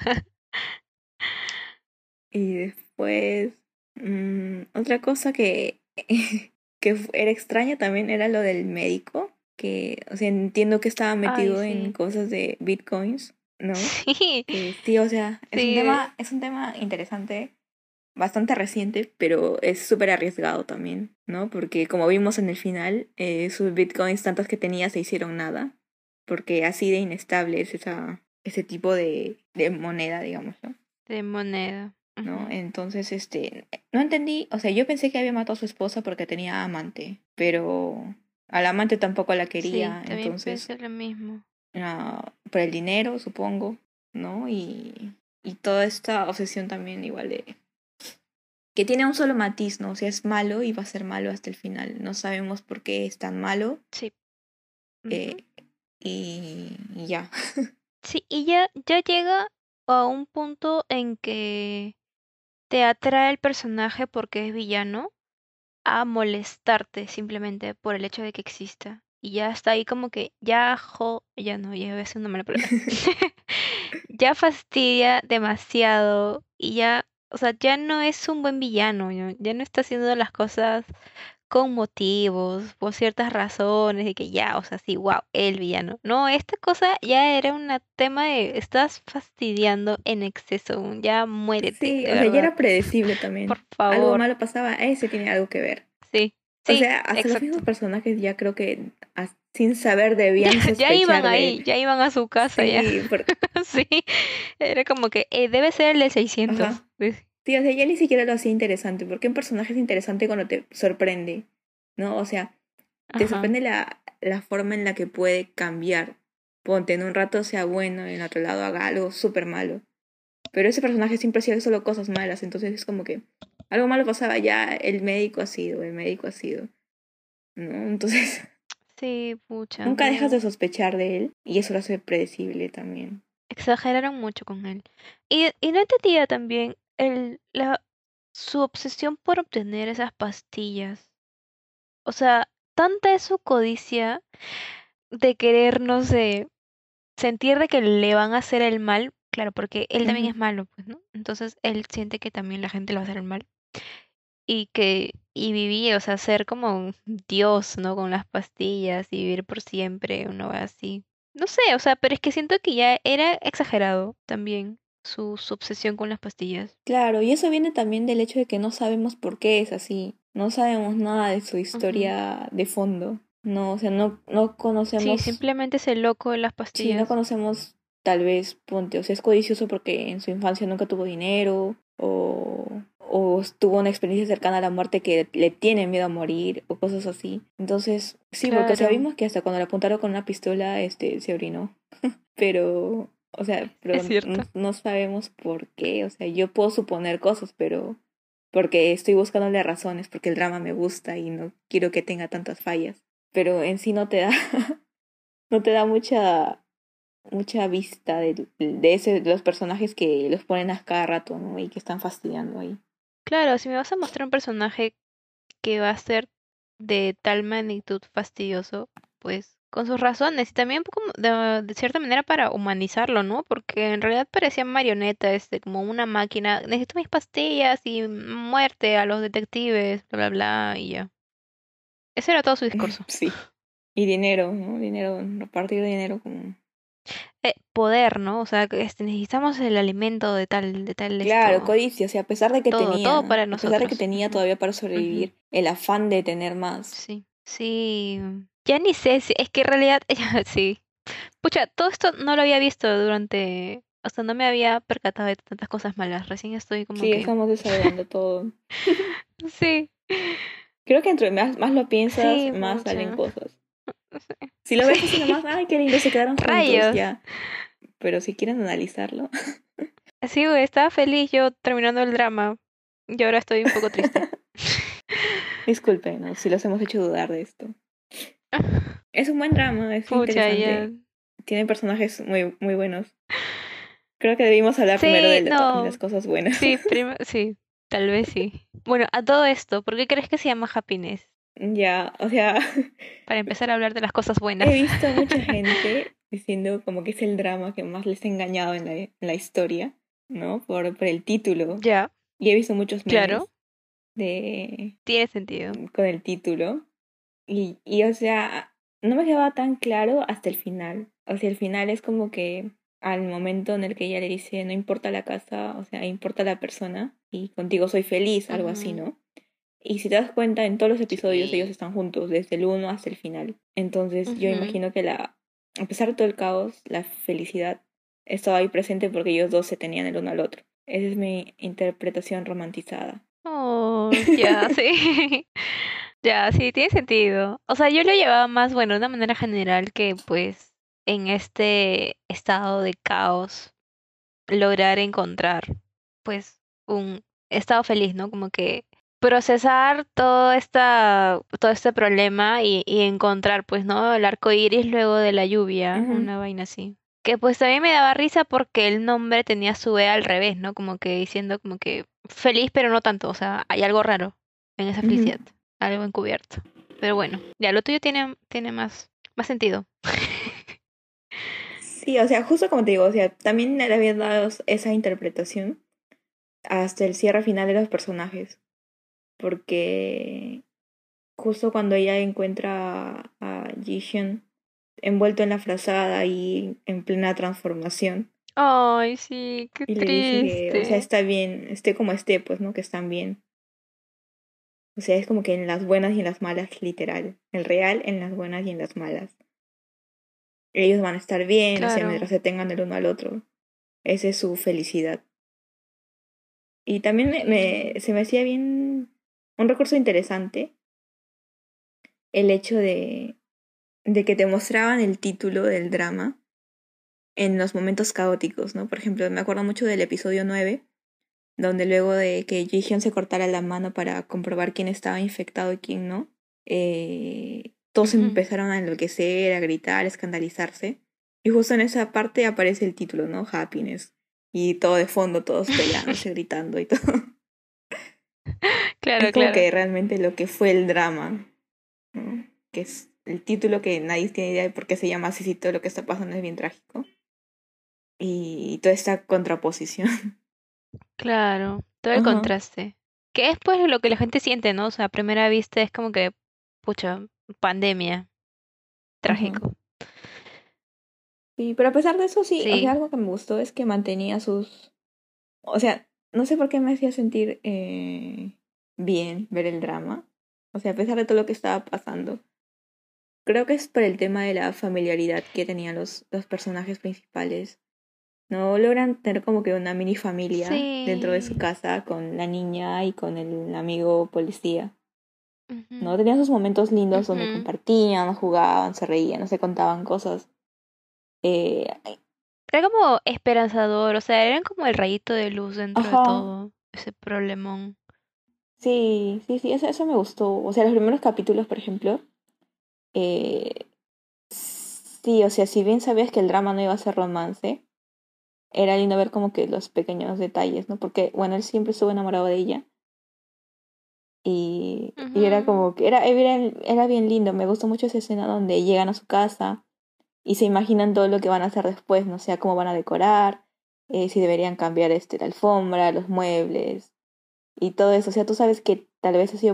Y después, otra cosa era extraña también era lo del médico, que, o sea, entiendo que estaba Ay, metido en sí. cosas de bitcoins, ¿no? Sí, Que sí, o sea, sí. es un tema interesante, bastante reciente, pero es súper arriesgado también, ¿no? Porque como vimos en el final, sus bitcoins, tantos que tenía, se hicieron nada, porque así de inestable es ese tipo de moneda, digamos, ¿no? De moneda. ¿No? Ujú. Entonces, no entendí, o sea, yo pensé que había matado a su esposa porque tenía amante, pero al amante tampoco la Sí, quería, también puede entonces, ser lo mismo. por el dinero, supongo, ¿no? Y toda esta obsesión también igual de que tiene un solo matiz, ¿no? O sea, es malo y va a ser malo hasta el final. No sabemos por qué es tan malo Sí. eh, Ujú. y ya. Sí, y ya llega a un punto en que te atrae el personaje porque es villano a molestarte simplemente por el hecho de que exista. Y ya está ahí como que ya no, ya voy a decir una mala palabra. Ya fastidia demasiado y ya, o sea, ya no es un buen villano, ya no está haciendo las cosas con motivos, por ciertas razones, y que ya, o sea, sí, wow, el villano. No, esta cosa ya era un tema de estás fastidiando en exceso, ya muérete, Sí, de o sea, ya verdad, era predecible por también. Algo favor. malo pasaba, ese tiene algo que ver. Sí, O sí, sea, hasta los exacto. mismos personajes ya creo que sin saber Ya, debían ya iban sospechar de ahí, él. ya iban a su casa, ya. Sí, Sí, era como que debe ser el de 600. ajá. Sí, o sea, ya ni siquiera lo hacía interesante, porque un personaje es interesante cuando te sorprende, ¿no? O sea, te Ajá, sorprende la forma en la que puede cambiar. Ponte, en un rato sea bueno, en otro lado haga algo súper malo. Pero ese personaje siempre hacía solo cosas malas, entonces es como que algo malo pasaba, ya el médico ha sido, ¿no? Entonces sí, pucha, nunca dejas de no. sospechar de él y eso lo hace predecible también. Exageraron mucho con él. Y no entendía también su obsesión por obtener esas pastillas. O sea, tanta es su codicia de querer, no sé, sentir de que le van a hacer el mal. Claro, porque él también Ujú. es malo, pues, ¿no? Entonces él siente que también la gente le va a hacer el mal. Y vivir, o sea, ser como un Dios, ¿no? Con las pastillas y vivir por siempre, uno va así. No sé, o sea, pero es que siento que ya era exagerado también su obsesión con las pastillas. Claro, y eso viene también del hecho de que no sabemos por qué es así, no sabemos nada de su Ujú. historia de fondo, no, o sea, no Sí, conocemos, simplemente es el loco de las sí, no pastillas. conocemos tal vez, ponte, o sea, es codicioso porque en su infancia nunca tuvo dinero, o tuvo una experiencia cercana a la muerte que le tiene miedo a morir, o cosas así. Entonces, sí, porque, o sea, Claro, vimos que hasta cuando le apuntaron con una pistola, se orinó, pero, o sea, es pero cierto. no sabemos por qué, o sea, yo puedo suponer cosas, pero porque estoy buscándole razones, porque el drama me gusta y no quiero que tenga tantas fallas, pero en sí no te da, no te da mucha vista de los personajes que los ponen a cada rato, ¿no? Y que están fastidiando ahí. Claro, si me vas a mostrar un personaje que va a ser de tal magnitud fastidioso, pues con sus razones y también como de cierta manera para humanizarlo, ¿no? Porque en realidad parecía marioneta, como una máquina. Necesito mis pastillas y muerte a los detectives, bla, bla, bla, y ya. Ese era todo su discurso. Sí. Y dinero, ¿no? Dinero, repartir dinero como... Poder, ¿no? O sea, que necesitamos el alimento de tal Claro, esto, codicia, o sea, todo para a pesar de que nosotros. tenía Ujú, todavía para ujú. sobrevivir, el afán de tener más. Sí, sí. Ya ni sé si, es que en realidad, sí. Pucha, todo esto no lo había visto durante, o sea, no me había percatado de tantas cosas malas. Recién estoy como Sí, que, estamos desarrollando todo. sí, Creo que entre más lo piensas, sí, más salen pucha, cosas. sí. Si lo ves así nomás, ay, qué lindo, se quedaron juntos, Rayos. ya. Pero si quieren analizarlo, Sí, güey, estaba feliz yo terminando el drama y ahora estoy un poco triste. discúlpenos si los hemos hecho dudar de esto. Es un buen drama, es Pucha, ya. interesante. Tiene personajes muy buenos. Creo que debimos hablar primero Sí, de las no, cosas buenas. sí, sí, tal vez sí. Bueno, a todo esto, ¿por qué crees que se llama Happiness? Ya, o sea, Para empezar a hablar de las cosas buenas. he visto a mucha gente diciendo como que es el drama que más les ha engañado en la historia, ¿no? Por el título. Ya, Y he visto muchos claro, memes de tiene sentido. con el título. O sea, no me quedaba tan claro hasta el final. O sea, el final es como que al momento en el que ella le dice, no importa la casa, o sea, importa la persona y contigo soy feliz, algo así, Ujú. ¿no? Y si te das cuenta, en todos los episodios ellos Sí. están juntos, desde el uno hasta el final. Entonces yo Ujú. imagino que a pesar de todo el caos, la felicidad estaba ahí presente porque ellos dos se tenían el uno al otro. Esa es mi interpretación romantizada. Oh, ya, sí. Ya, sí, tiene sentido. O sea, yo lo llevaba más, bueno, de una manera general que pues en este estado de caos lograr encontrar pues un estado feliz, ¿no? Como que procesar todo este problema y encontrar pues, ¿no? El arco iris luego de la lluvia, Ujú, una vaina así. Que pues también me daba risa porque el nombre tenía su E al revés, ¿no? Como que diciendo como que feliz pero no tanto, o sea, hay algo raro en esa ujú. felicidad, algo encubierto. Pero bueno, ya lo tuyo tiene más sentido. Sí, o sea, justo como te digo, o sea, también le había dado esa interpretación hasta el cierre final de los personajes, porque justo cuando ella encuentra a Ji-hyun envuelto en la frazada y en plena transformación, Ay, sí, qué y le dice que, o sea, triste. está bien, esté como esté, pues, ¿no? Que están bien. O sea, es como que en las buenas y en las malas, literal. El real en las buenas y en las malas. Ellos van a estar bien, o sea, mientras Claro. se tengan el uno al otro. Esa es su felicidad. Y también Sí. se me hacía bien un recurso interesante el hecho de que te mostraban el título del drama en los momentos caóticos, ¿no? Por ejemplo, me acuerdo mucho del episodio 9 donde luego de que Ji-hyun se cortara la mano para comprobar quién estaba infectado y quién no, todos Ujú. empezaron a enloquecer, a gritar, a escandalizarse. Y justo en esa parte aparece el título, ¿no? Happiness. Y todo de fondo, todos peleándose, gritando y todo. Es Claro, como claro. que realmente lo que fue el drama, ¿no? Que es el título que nadie tiene idea de por qué se llama así, si todo lo que está pasando es bien trágico. Y toda esta contraposición. Claro. Todo el Ajá. contraste. Que es pues lo que la gente siente, ¿no? O sea, a primera vista es como que, pucha, pandemia, Ajá. trágico. Sí, pero a pesar de eso, sí, o sea, Sí. algo que me gustó es que mantenía sus... O sea, no sé por qué me hacía sentir bien ver el drama. O sea, a pesar de todo lo que estaba pasando. Creo que es por el tema de la familiaridad que tenían los personajes principales. No logran tener como que una mini familia dentro de su Sí. casa con la niña y con el amigo policía. Ujú, ¿No? Tenían sus momentos lindos donde ujú. compartían, jugaban, se reían, no se contaban cosas. Eh, Era como esperanzador, o sea, eran como el rayito de luz dentro de ajá, todo ese problemón. sí, sí, sí, eso me gustó. O sea, los primeros capítulos, por ejemplo, eh, sí, o sea, si bien sabías que el drama no iba a ser romance, era lindo ver como que los pequeños detalles, ¿no? Porque, bueno, él siempre estuvo enamorado de ella y era Ujú. como que era bien lindo. Me gustó mucho esa escena donde llegan a su casa y se imaginan todo lo que van a hacer después, no o sea, cómo van a decorar, si deberían cambiar la alfombra, los muebles y todo eso. O sea, tú sabes que tal vez ha sido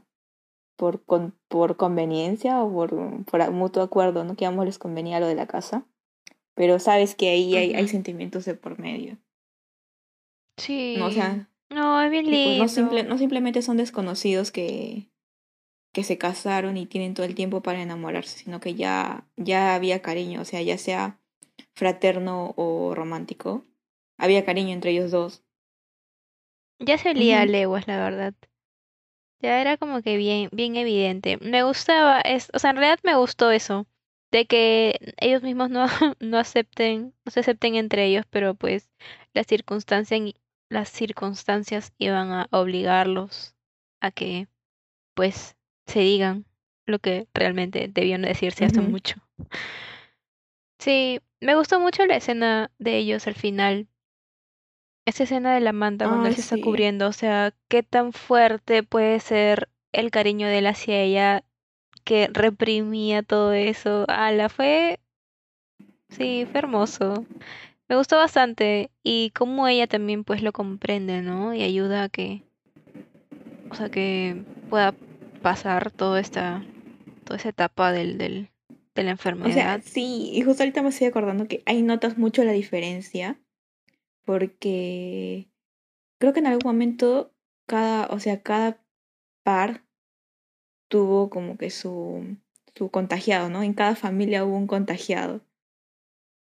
por conveniencia o por mutuo acuerdo, ¿no? Que a ambos les convenía lo de la casa, pero sabes que ahí hay Ujú. sentimientos de por medio, ¿no? O Sí. sea, No, es bien y pues lindo. no simplemente son desconocidos que se casaron y tienen todo el tiempo para enamorarse, sino que ya había cariño, o sea, ya sea fraterno o romántico, había cariño entre ellos dos. Ya se olía a Ujú, leguas, la verdad. Ya era como que bien evidente. Me gustaba, o sea, en realidad me gustó eso, de que ellos mismos no, no se acepten entre ellos, pero pues las circunstancias iban a obligarlos a que pues se digan lo que realmente debían decirse hace ujú. mucho. Sí, me gustó mucho la escena de ellos al final. Esa escena de la manta cuando él Ay, se está sí. cubriendo, o sea, qué tan fuerte puede ser el cariño de él hacia ella que reprimía todo eso. Ala, sí, fue hermoso. Me gustó bastante y cómo ella también pues lo comprende, ¿no? Y ayuda a que, o sea, que pueda pasar toda esa etapa de la O sea, enfermedad. sí, y justo ahorita me estoy acordando que ahí notas mucho la diferencia, porque creo que en algún momento o sea, cada par tuvo como que su contagiado, ¿no? En cada familia hubo un contagiado.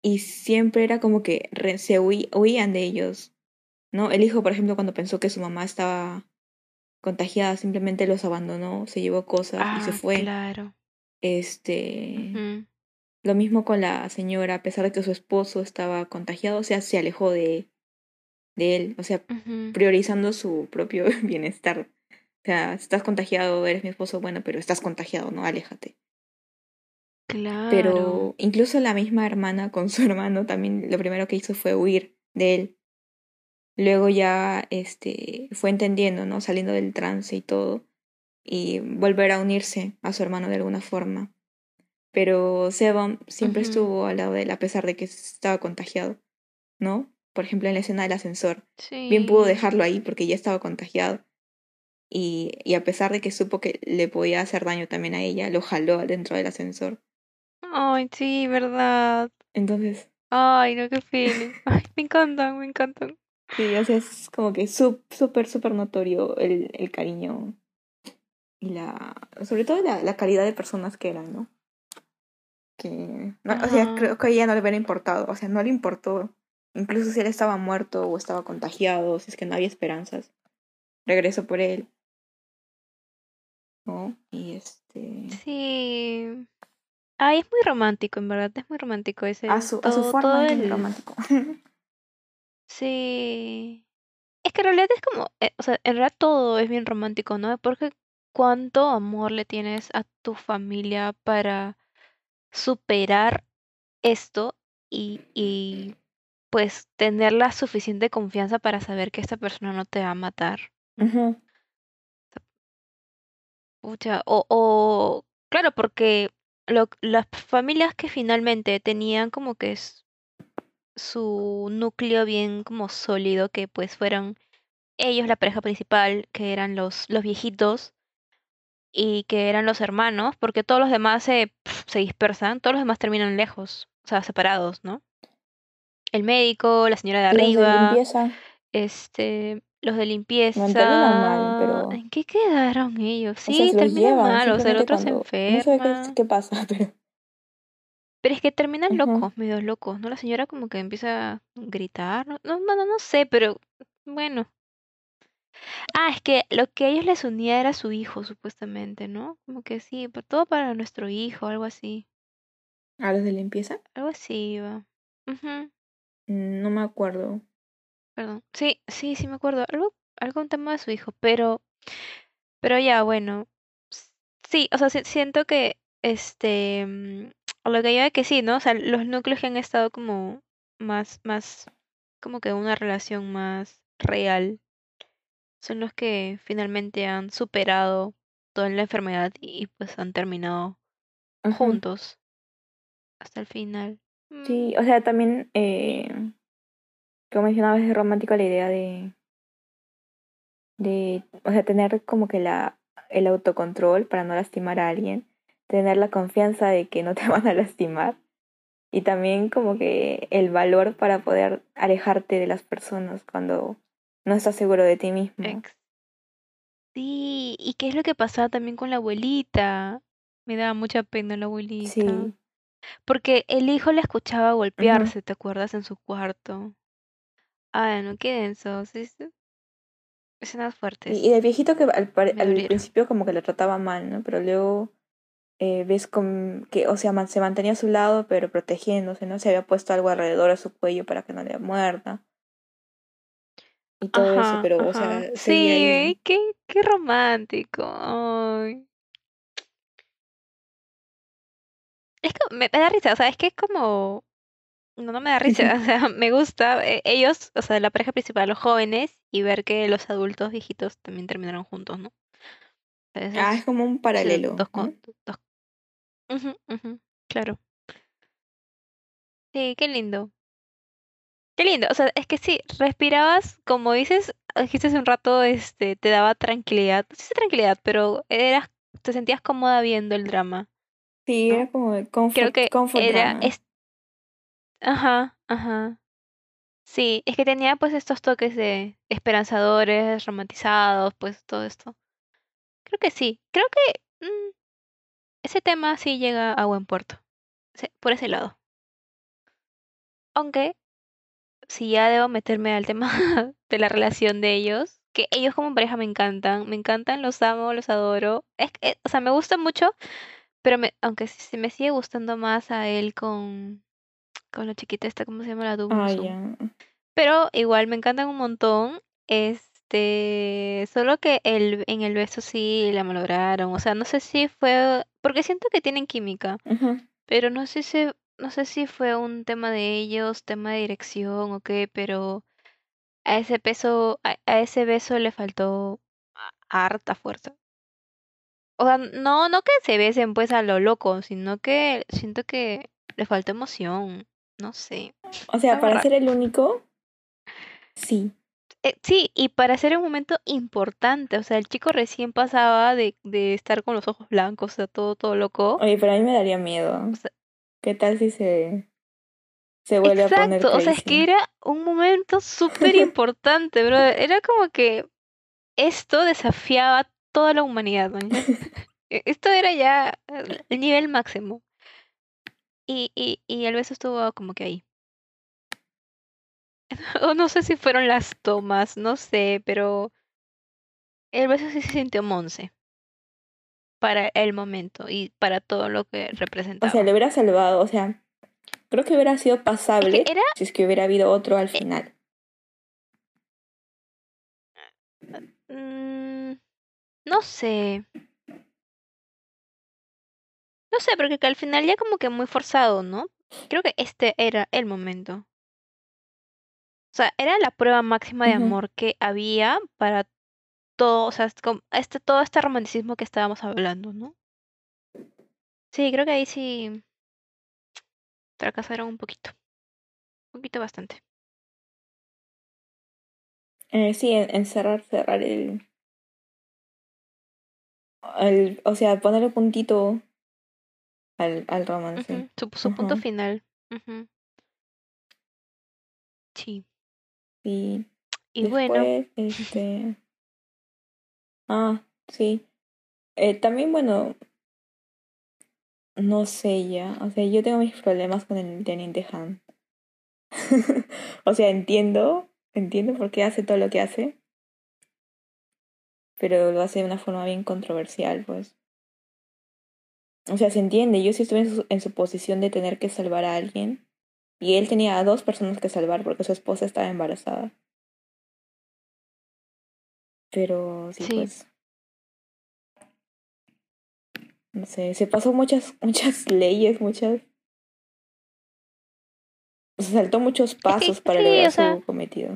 y siempre era como que huían de ellos, ¿no? El hijo, por ejemplo, cuando pensó que su mamá estaba contagiada, simplemente los abandonó, se llevó cosas y se Ah, fue. claro. Este, Ujú, lo mismo con la señora, a pesar de que su esposo estaba contagiado, o sea, se alejó de él, o sea, ujú, priorizando su propio bienestar. O sea, estás contagiado, eres mi esposo, bueno, pero estás contagiado, ¿no? Aléjate. claro. Pero incluso la misma hermana con su hermano también lo primero que hizo fue huir de él. Luego ya fue entendiendo, ¿no? Saliendo del trance y todo, y volver a unirse a su hermano de alguna forma. Pero Sebam siempre Ujú, estuvo al lado de él a pesar de que estaba contagiado, ¿no? Por ejemplo, en la escena del ascensor. Bien pudo sí. dejarlo ahí porque ya estaba contagiado. Y a pesar de que supo que le podía hacer daño también a ella, lo jaló dentro del ascensor. Ay, sí, verdad. Entonces, Ay, no, qué feeling. Ay, me encantan, me encantan. sí, o sea, es como que súper, súper notorio el cariño y sobre todo la calidad de personas que eran, ¿no? Que, no, o sea, Ajá. creo que a ella no le hubiera importado, o sea, no le importó, incluso si él estaba muerto o estaba contagiado, si es que no había esperanzas, regresó por él, ¿no? Y Sí. Ay, es muy romántico, en verdad, es muy romántico ese, a su todo forma es muy el... romántico. Sí. Es que en realidad es como, o sea, en realidad todo es bien romántico, ¿no? Porque cuánto amor le tienes a tu familia para superar esto y pues tener la suficiente confianza para saber que esta persona no te va a matar, ¿no? Ujú, Pucha, claro, porque las familias que finalmente tenían como que es su núcleo bien como sólido, que pues fueron ellos la pareja principal, que eran los viejitos, y que eran los hermanos, porque todos los demás se dispersan, todos los demás terminan lejos, o sea, separados, ¿no? El médico, la señora de los de arriba, limpieza, los de bueno, terminan mal, limpieza. pero, ¿En qué quedaron ellos? o sea, Sí, se los terminan llevan, mal, o sea, el simplemente otro se cuando, no sé enferma. qué pasa, pero, Pero es que terminan ujú, locos, medio locos, ¿no? La señora como que empieza a gritar, no, no, bueno, no sé, pero bueno. Ah, es que lo que a ellos les unía era su hijo, supuestamente, ¿no? Como que sí, todo para nuestro hijo, algo así. a los de limpieza, Algo así iba. Ujú, no me acuerdo. perdón. Sí, sí, sí me acuerdo. Algo un tema de su hijo, pero ya, bueno. S- Sí, o sea, siento que a lo que lleva que sí, ¿no? O sea, los núcleos que han estado como más, como que una relación más real son los que finalmente han superado toda la enfermedad y pues han terminado Ujú. juntos hasta el final. Sí, Mm, o sea, también, como mencionabas, es romántico la idea o sea, tener como que el autocontrol para no lastimar a alguien, tener la confianza de que no te van a lastimar y también como que el valor para poder alejarte de las personas cuando no estás seguro de ti mismo. ex- sí, ¿y qué es lo que pasaba también con la abuelita? Me daba mucha pena la abuelita. Sí, Porque el hijo la escuchaba ujú. golpearse, ¿te acuerdas? En su cuarto. Ah, no, qué denso. Sí, sí, escenas Y fuertes. del viejito que Me al dolieron. principio como que le trataba mal, ¿no? Pero luego ves que, o sea, se mantenía a su lado, pero protegiéndose, ¿no? Se había puesto algo alrededor de su cuello para que no le muerda y todo eso, Ajá, pero, o ajá. sea, seguía Sí, ahí. qué romántico. Ay. Es que me da risa, o sea, es que es como... No, no me da risa, o sea, me gusta ellos, o sea, la pareja principal, los jóvenes, y ver que los adultos viejitos también terminaron juntos, ¿no? Ah, es Entonces, como un sí, paralelo, ¿no? dos, ujú, ujú, claro. Sí, qué lindo. Qué lindo, o sea, es que sí, respirabas, como dices, dijiste hace un rato, te daba tranquilidad, no sé si tranquilidad, pero te sentías cómoda viendo el drama, Sí, ¿no? era como de Creo que comfort drama. ajá, ajá. Sí, es que tenía pues estos toques de esperanzadores, romantizados, pues todo esto. Creo que sí, creo que ese tema sí llega a buen puerto, por ese lado. Aunque, si ya debo meterme al tema de la relación de ellos, que ellos como pareja me encantan, los amo, los adoro. O sea, me gustan mucho, pero aunque sí me sigue gustando más a él con la chiquita esta, ¿cómo se llama? La Ah, Dubunsu. ya. Pero igual me encantan un montón. Solo que en el beso sí la malograron. O sea, no sé si fue, porque siento que tienen química, Ujú. pero no sé si fue un tema de ellos, tema de dirección o qué, pero a ese beso le faltó harta fuerza. O sea, no que se besen pues a lo loco, sino que siento que le faltó emoción. No sé. O sea, Estaba para raro. ser el único, sí. Sí, y para ser un momento importante, o sea, el chico recién pasaba de estar con los ojos blancos, o sea, todo loco. Oye, pero a mí me daría miedo. O sea, ¿Qué tal si se vuelve a poner exacto, o sea, es que crazy? era un momento súper importante, bro. Era como que esto desafiaba toda la humanidad, mañas. Esto era ya el nivel máximo. Y el beso estuvo como que ahí. O no sé si fueron las tomas, no sé, pero el beso sí se sintió Monse para el momento y para todo lo que O sea, le representaba. hubiera salvado, o sea, creo que hubiera sido Es que pasable era, si es que hubiera habido otro al eh, final. mm, no sé, no sé, porque que al final ya como que muy forzado, ¿no? Creo que este era el momento. O sea, era la prueba máxima de Ujú. amor que había para todo, o sea, todo este romanticismo que estábamos hablando, ¿no? Sí, creo que ahí sí fracasaron un poquito bastante. Sí, cerrar o sea, ponerle puntito al romance. Ujú, su punto Ajá. final. Ujú, sí. Y Y bueno, después, sí. También, bueno, no sé ya. O sea, yo tengo mis problemas con el Teniente Han. O sea, entiendo por qué hace todo lo que hace, pero lo hace de una forma bien controversial, pues. O sea, se entiende, yo sí estuve en su posición de tener que salvar a alguien, y él tenía a dos personas que salvar porque su esposa estaba embarazada. Pero sí, sí. pues, no sé, se pasó muchas leyes, se saltó muchos Es que pasos para sí, lograr o sea, su cometido.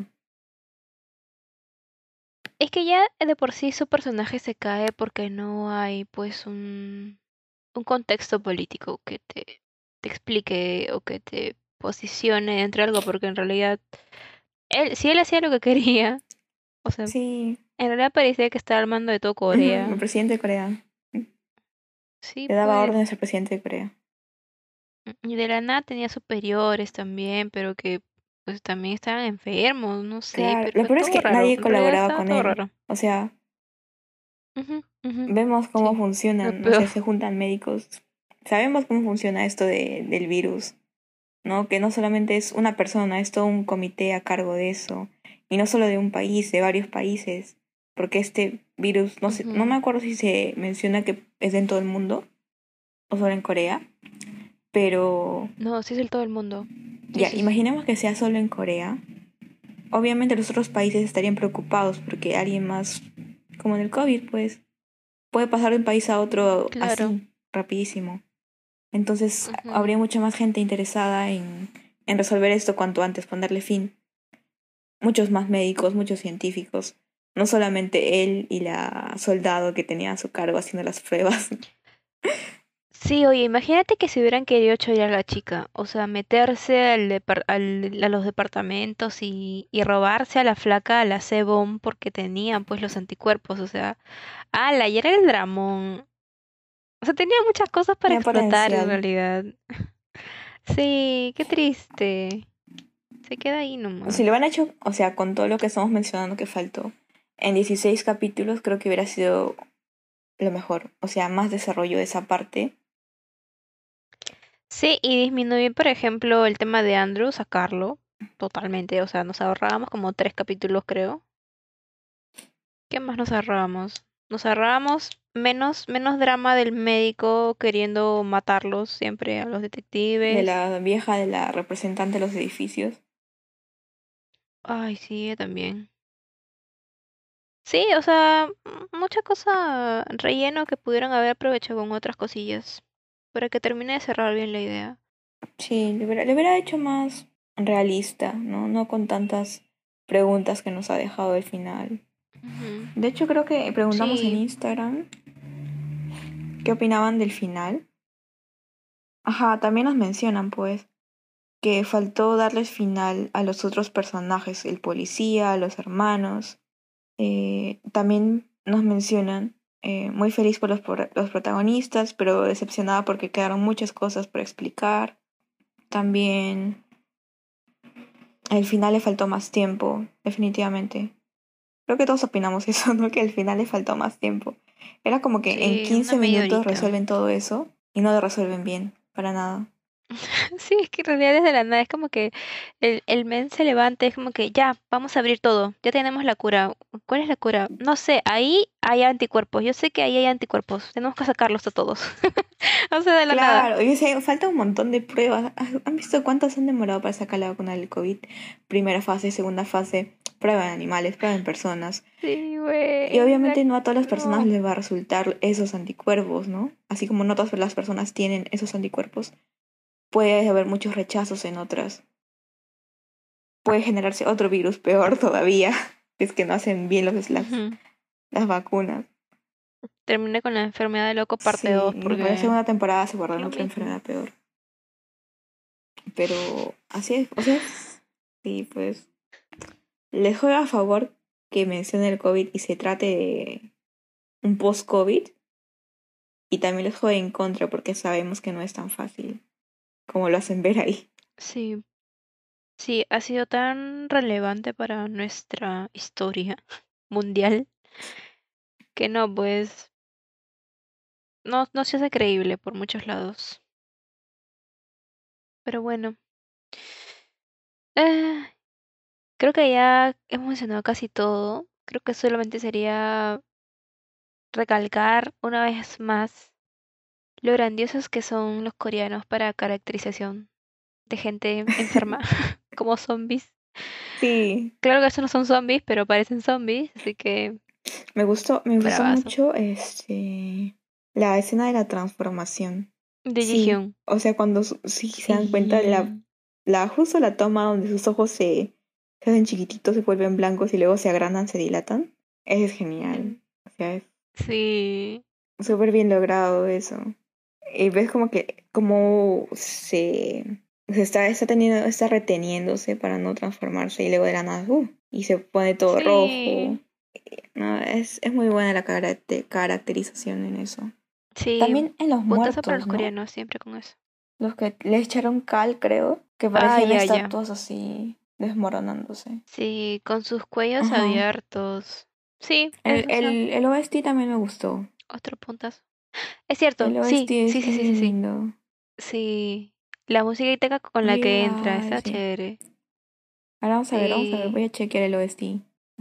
es que ya de por sí su personaje se cae porque no hay pues un contexto político que te explique o que te posicione entre algo, porque en realidad si él hacía lo que quería, o sea, Sí, en realidad parecía que estaba al mando de todo ujú, el Corea. presidente de Corea. Sí, Le daba pues, órdenes al presidente de Corea. y de la nada tenía superiores también, pero que pues también estaban enfermos, no sé, Claro, lo pero peor es todo que raro, nadie en realidad colaboraba estaba con todo él. raro. O sea, Ujú, ujú, vemos cómo sí, lo funcionan, no peor. sé, se juntan médicos. Sabemos cómo funciona esto del virus, ¿no? Que no solamente es una persona, es todo un comité a cargo de eso. Y no solo de un país, de varios países. Porque este virus, no sé, no me Ujú. acuerdo si se menciona que es en todo el mundo o solo en Corea, pero No, sí es el todo el mundo. Sí, ya, sí, sí. imaginemos que sea solo en Corea. Obviamente los otros países estarían preocupados porque alguien más, como en el COVID, pues, puede pasar de un país a otro Claro. así, rapidísimo. Entonces Ujú. habría mucha más gente interesada en resolver esto cuanto antes, ponerle fin. Muchos más médicos, muchos científicos. No solamente él y la soldado que tenía a su cargo haciendo las pruebas. Sí, oye, imagínate que se hubieran querido chorear a la chica, o sea, meterse a los departamentos y robarse a la flaca, a la Sebon, porque tenían pues los anticuerpos, o sea, ala, y era el dramón. O sea, tenía muchas cosas para Tenía explotar en potencial. realidad. Sí, qué triste. Se queda ahí Si lo nomás. han hecho, o sea, con todo lo que estamos mencionando que faltó, en 16 capítulos creo que hubiera sido lo mejor. O sea, más desarrollo de esa parte. Sí, y disminuir, por ejemplo, el tema de Andrew, sacarlo totalmente. O sea, nos ahorrábamos como 3 capítulos, creo. ¿Qué más nos ahorrábamos? Nos ahorrábamos menos drama del médico queriendo matarlos siempre a los De detectives. la vieja, de la representante de los edificios. Ay, sí, también. Sí, o sea, mucha cosa relleno que pudieron haber aprovechado con otras cosillas. Para que termine de cerrar bien la idea. Sí, le hubiera hecho más realista, ¿no? No con tantas preguntas que nos ha dejado el final. Ujú. De hecho, creo que preguntamos en Sí, Instagram qué opinaban del final. Ajá, también nos mencionan, pues, que faltó darles final a los otros personajes, el policía, a los hermanos. También nos mencionan, muy feliz por los protagonistas, pero decepcionada porque quedaron muchas cosas por explicar. También el final le faltó más tiempo, definitivamente. Creo que todos opinamos eso, ¿no? Que al final le faltó más tiempo. Era como que en sí, una 15 media minutos horita. resuelven todo eso y no lo resuelven bien, para nada. Sí, es que en realidad desde la nada es como que el men se levanta, es como que ya, vamos a abrir todo, ya tenemos la cura. ¿Cuál es la cura? No sé, ahí hay anticuerpos, yo sé que ahí hay anticuerpos, tenemos que sacarlos a todos. O sea, de la nada. Claro, y dice, falta un montón de pruebas. ¿Han visto cuántas han demorado para sacar la vacuna del COVID? Primera fase, segunda fase, prueba en animales, prueba en personas. Sí, Y güey, obviamente no a todas las personas no. les va a resultar esos anticuerpos, ¿no? Así como no todas las personas tienen esos anticuerpos, puede haber muchos rechazos en otras. Puede generarse otro virus peor todavía, si es que no hacen bien Ujú. las vacunas. Terminé con la enfermedad de loco parte Sí, 2 y para la porque segunda temporada se guardan lo otra mismo. enfermedad peor. Pero así es, o sea, sí, pues les juega a favor que mencione el COVID y se trate de un post-COVID, y también les juega en contra porque sabemos que no es tan fácil como lo hacen ver ahí. Sí, sí, ha sido tan relevante para nuestra historia mundial que no, pues, no se hace creíble por muchos lados. Pero bueno, eh, creo que ya hemos mencionado casi todo. Creo que solamente sería recalcar una vez más lo grandiosos que son los coreanos para caracterización de gente enferma, como zombies. Sí, Claro que estos no son zombies, pero parecen zombies, así que me gustó bravazo. mucho la escena de la transformación. De Sí, Jihyun. o sea, cuando si se dan cuenta, Sí, justo la toma donde sus ojos se hacen chiquititos, se vuelven blancos y luego se agrandan, se dilatan. Es genial. O sea, es sí, súper bien logrado eso. Y ves como que como se está reteniéndose para no transformarse y luego de la nada, y se pone todo rojo. sí, No, es muy buena la caracterización en eso. sí. También en los Puntazo para los muertos, ¿no? coreanos, siempre con eso. Los que le echaron cal, creo, que Ah, parecían ya, ya. estatuas así desmoronándose. Sí, con sus cuellos Ajá. abiertos. Sí, El, eso es el, el OST también me gustó. otro puntazo. Es cierto, El sí, OST es, sí, sí, es sí, sí, bien sí. lindo. Sí, la musiquita con la que entra, Real, está sí. chévere. Ahora vamos a ver, Sí. voy a chequear el OST.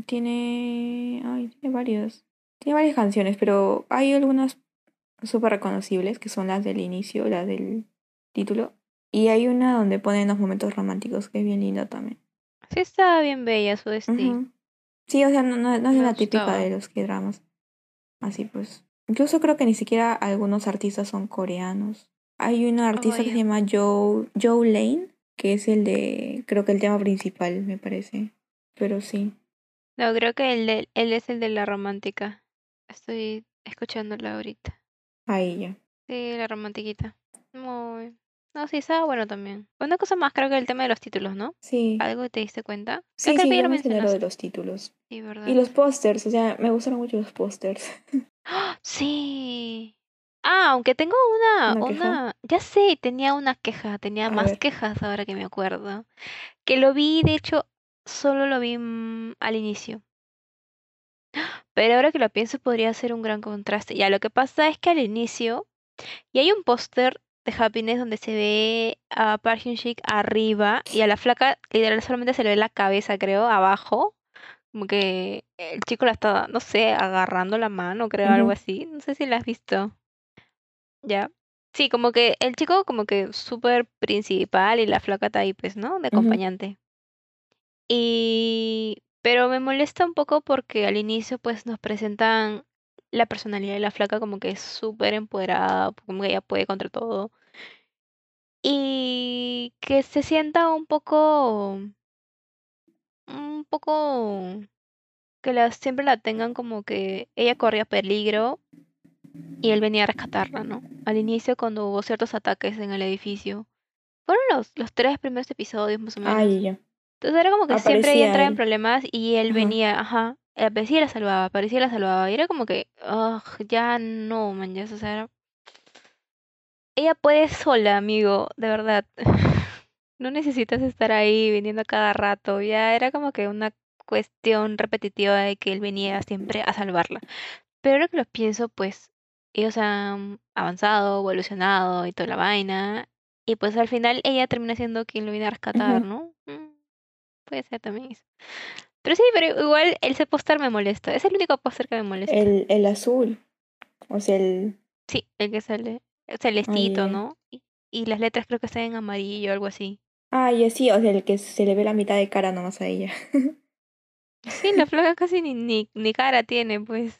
Tiene varios. Tiene varias canciones, pero hay algunas súper reconocibles que son las del inicio, las del título. Y hay una donde ponen los momentos románticos, que es bien linda también. Sí, estaba bien bella su destino. Ujú. Sí, o sea, no es Me la típica de gustaba. los K-dramas. Así pues. Incluso creo que ni siquiera algunos artistas son coreanos. Hay un Oh, artista que se vaya. llama Joe Lane, que es creo que el tema principal, me parece. Pero sí, No, creo que él es el de la romántica. Estoy escuchándola ahorita. ahí ya. Sí, la romantiquita. Muy. No, sí, estaba bueno también. Una cosa más, creo que el tema de los títulos, ¿no? Sí, ¿Algo te diste cuenta? Creo sí, que sí, ya ya lo mencioné lo de mencionaste. los títulos. Sí, Y ¿verdad? los pósters, o sea, me gustaron mucho los pósters. ¡Ah! Sí. Ah, aunque tengo ¿Una queja? ya sé, tenía una queja, tenía A más ver. quejas ahora que me acuerdo. Que lo vi, de hecho, solo lo vi al inicio. Pero ahora que lo pienso podría ser un gran contraste. Ya, lo que pasa es que al inicio, y hay un póster de Happiness donde se ve a Park Hyun-sik arriba y a la flaca literal solamente se le ve la cabeza, creo, abajo. Como que el chico la está, no sé, agarrando la mano, creo, algo Ujú, así. No sé si la has visto. ¿Ya? Sí, como que el chico como que súper principal y la flaca está ahí, pues, ¿no? De ujú, acompañante. Pero me molesta un poco porque al inicio pues nos presentan la personalidad de la flaca como que es súper empoderada, como que ella puede contra todo. Y que se sienta un poco, que siempre la tengan como que ella corría peligro y él venía a rescatarla, ¿no? Al inicio cuando hubo ciertos ataques en el edificio. Fueron los 3 primeros episodios más o menos. ay, ya. Entonces era como que siempre ella Aparecía entraba en él. problemas y él Ajá. venía, ajá, aparecía y la salvaba, aparecía y la salvaba. Y era como que, ugh, ya no, man, ya, o sea, ella puede sola, amigo, de verdad. No necesitas estar ahí viniendo a cada rato. Ya era como que una cuestión repetitiva de que él venía siempre a salvarla. Pero ahora que lo pienso, pues ellos han avanzado, evolucionado y toda la vaina. Y pues al final ella termina siendo quien lo viene a rescatar, Ujú. ¿no? Puede ser también eso. Pero sí, pero igual ese póster me molesta. Es el único póster que me molesta. El azul. O sea, el. Sí, el que sale Ay, celestito, ya. ¿no? Y las letras creo que están en amarillo o algo así. Ay, ya sí, o sea, el que se le ve la mitad de cara nomás a ella. Sí, la flaca casi ni cara tiene, pues.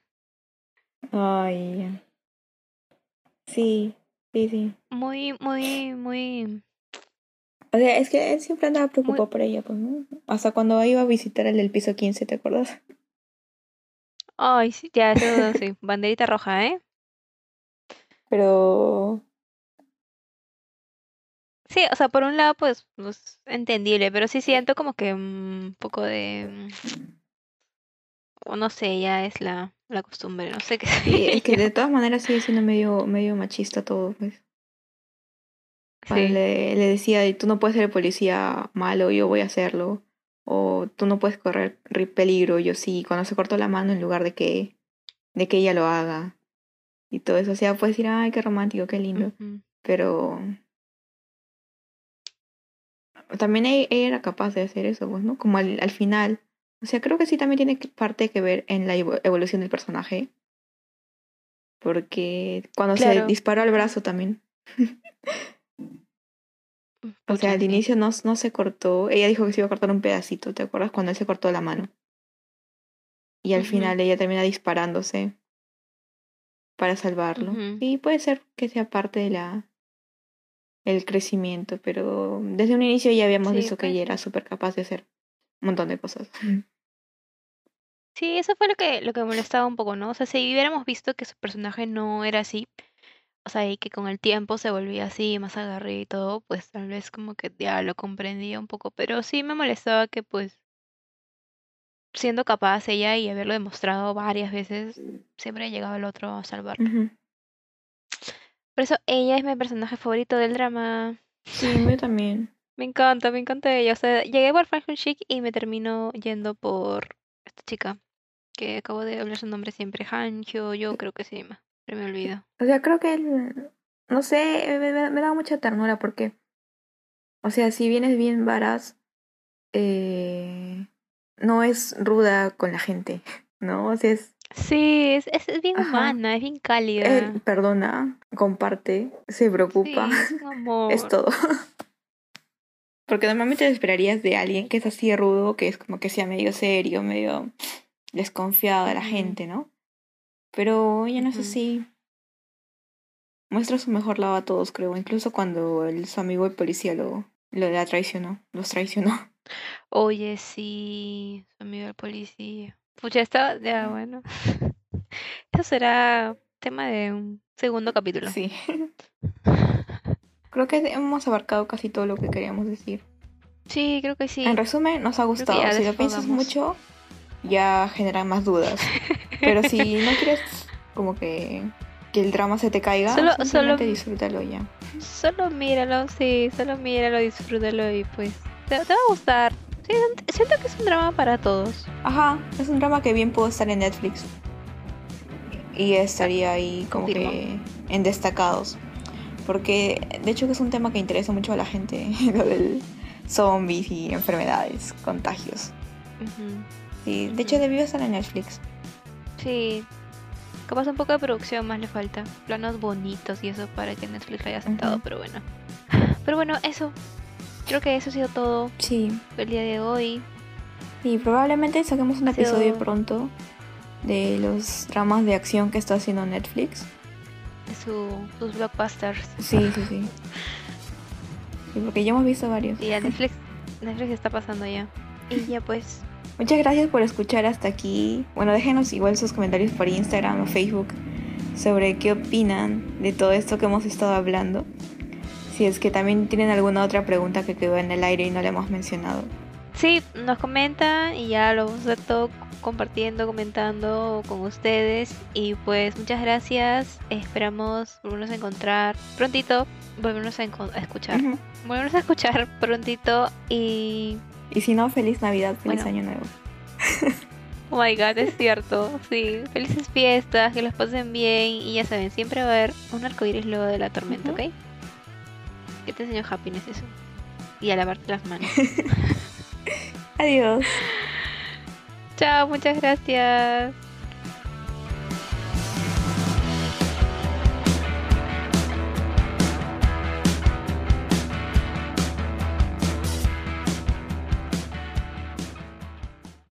Ay, ya. Sí, sí, sí. Muy, muy, muy, O sea, es que él siempre andaba muy... preocupado por ella, pues, ¿no? Hasta cuando iba a visitar el del piso 15, ¿te acuerdas? Ay, sí, ya, eso sí. Banderita roja, ¿eh? Pero. Sí, o sea, por un lado, pues entendible, pero sí siento como que un poco de... o no sé, ya es la costumbre, no sé qué Sí, sé es que yo. de todas maneras sigue siendo medio machista todo, pues. Cuando Sí. le decía, tú no puedes ser el policía malo, yo voy a hacerlo. O tú no puedes correr peligro, yo sí. Cuando se cortó la mano en lugar de que ella lo haga. Y todo eso. O sea, puedes decir, ay, qué romántico, qué lindo. Ujú. Pero también ella era capaz de hacer eso, pues, ¿no? Como al final. O sea, creo que sí también tiene parte que ver en la evolución del personaje. Porque cuando se Claro. disparó al Ujú. brazo también. O sea, Pucha, al sí. inicio no se cortó. Ella dijo que se iba a cortar un pedacito, ¿te acuerdas? Cuando él se cortó la mano. Y al Ujú, final ella termina disparándose para salvarlo. ujú. Sí, puede ser que sea parte de el crecimiento, pero desde un inicio ya habíamos Sí, visto que puede ella era ser. súper capaz de hacer un montón de cosas. Sí, eso fue lo que me molestaba un poco, ¿no? O sea, si hubiéramos visto que su personaje no era así, o sea, y que con el tiempo se volvía así, más agarré y todo, pues tal vez como que ya lo comprendía un poco. Pero sí me molestaba que pues siendo capaz ella y haberlo demostrado varias veces, siempre llegaba el otro a salvarla. Ujú. Por eso ella es mi personaje favorito del drama. Sí, mío también. Me encanta ella. O sea, llegué por Fashion Chic y me termino yendo por esta chica, que acabo de hablar su nombre siempre. Hanjo, yo creo que se llama. Pero me olvido. O sea, creo que no sé, me da mucha ternura porque, o sea, si vienes bien varas, eh, no es ruda con la gente, ¿no? O sea, Sí, es bien ajá, humana, es bien cálida. perdona, comparte, se preocupa, Sí, es un es amor. todo. Porque normalmente esperarías de alguien que es así rudo, que es como que sea medio serio, medio desconfiado de la Ujú, gente, ¿no? Pero ella no es ujú. así. Muestra su mejor lado a todos, creo. Incluso cuando su amigo el policía lo la traicionó, los traicionó. Oye, sí, su amigo el policía. Pucha, está, ya, bueno. Eso será tema de un segundo capítulo. Sí. Creo que hemos abarcado casi todo lo que queríamos decir. Sí, creo que En sí. resumen, nos ha Creo que gustado. ya Si lo piensas desfogamos. mucho, ya genera más dudas. Pero si no quieres como que el drama se te caiga, Solo, solo, simplemente disfrútalo ya. solo míralo, sí, solo míralo, disfrútalo y pues te va a gustar. Sí, siento que es un drama para todos. Ajá, es un drama que bien pudo estar en Netflix y Ah, estaría ahí como confirmo. que en destacados. porque de hecho que es un tema que interesa mucho a la gente, lo del zombies y enfermedades, contagios. Y de hecho debió estar en Netflix. Sí, capaz un poco de producción más le falta, planos bonitos y eso para que Netflix lo haya aceptado, pero bueno. Pero bueno, eso. Creo que eso ha sido todo Sí. el día de hoy. Y probablemente saquemos un Ha sido- episodio pronto de los dramas de acción que está haciendo Netflix. Sus blockbusters. Sí. Sí, porque ya hemos visto varios. Sí, a Netflix está pasando ya. Y ya pues, Muchas gracias por escuchar hasta aquí. Bueno, déjenos igual sus comentarios por Instagram o Facebook sobre qué opinan de todo esto que hemos estado hablando. Si es que también tienen alguna otra pregunta que quedó en el aire y no le hemos mencionado. sí, nos comentan y ya lo vamos a estar todo compartiendo, comentando con ustedes. Y pues muchas gracias. Esperamos volvernos a encontrar prontito. Volvernos a escuchar. Ujú. Volvernos a escuchar prontito y... Y si no, feliz Navidad, feliz Bueno. Año Nuevo. Oh my god, es cierto. Sí, felices fiestas, que los pasen bien. Y ya saben, siempre va a haber un arcoíris luego de la tormenta, Ujú. ¿ok? Que te enseño happiness eso. Y a lavarte las manos. Adiós. Chao, muchas gracias.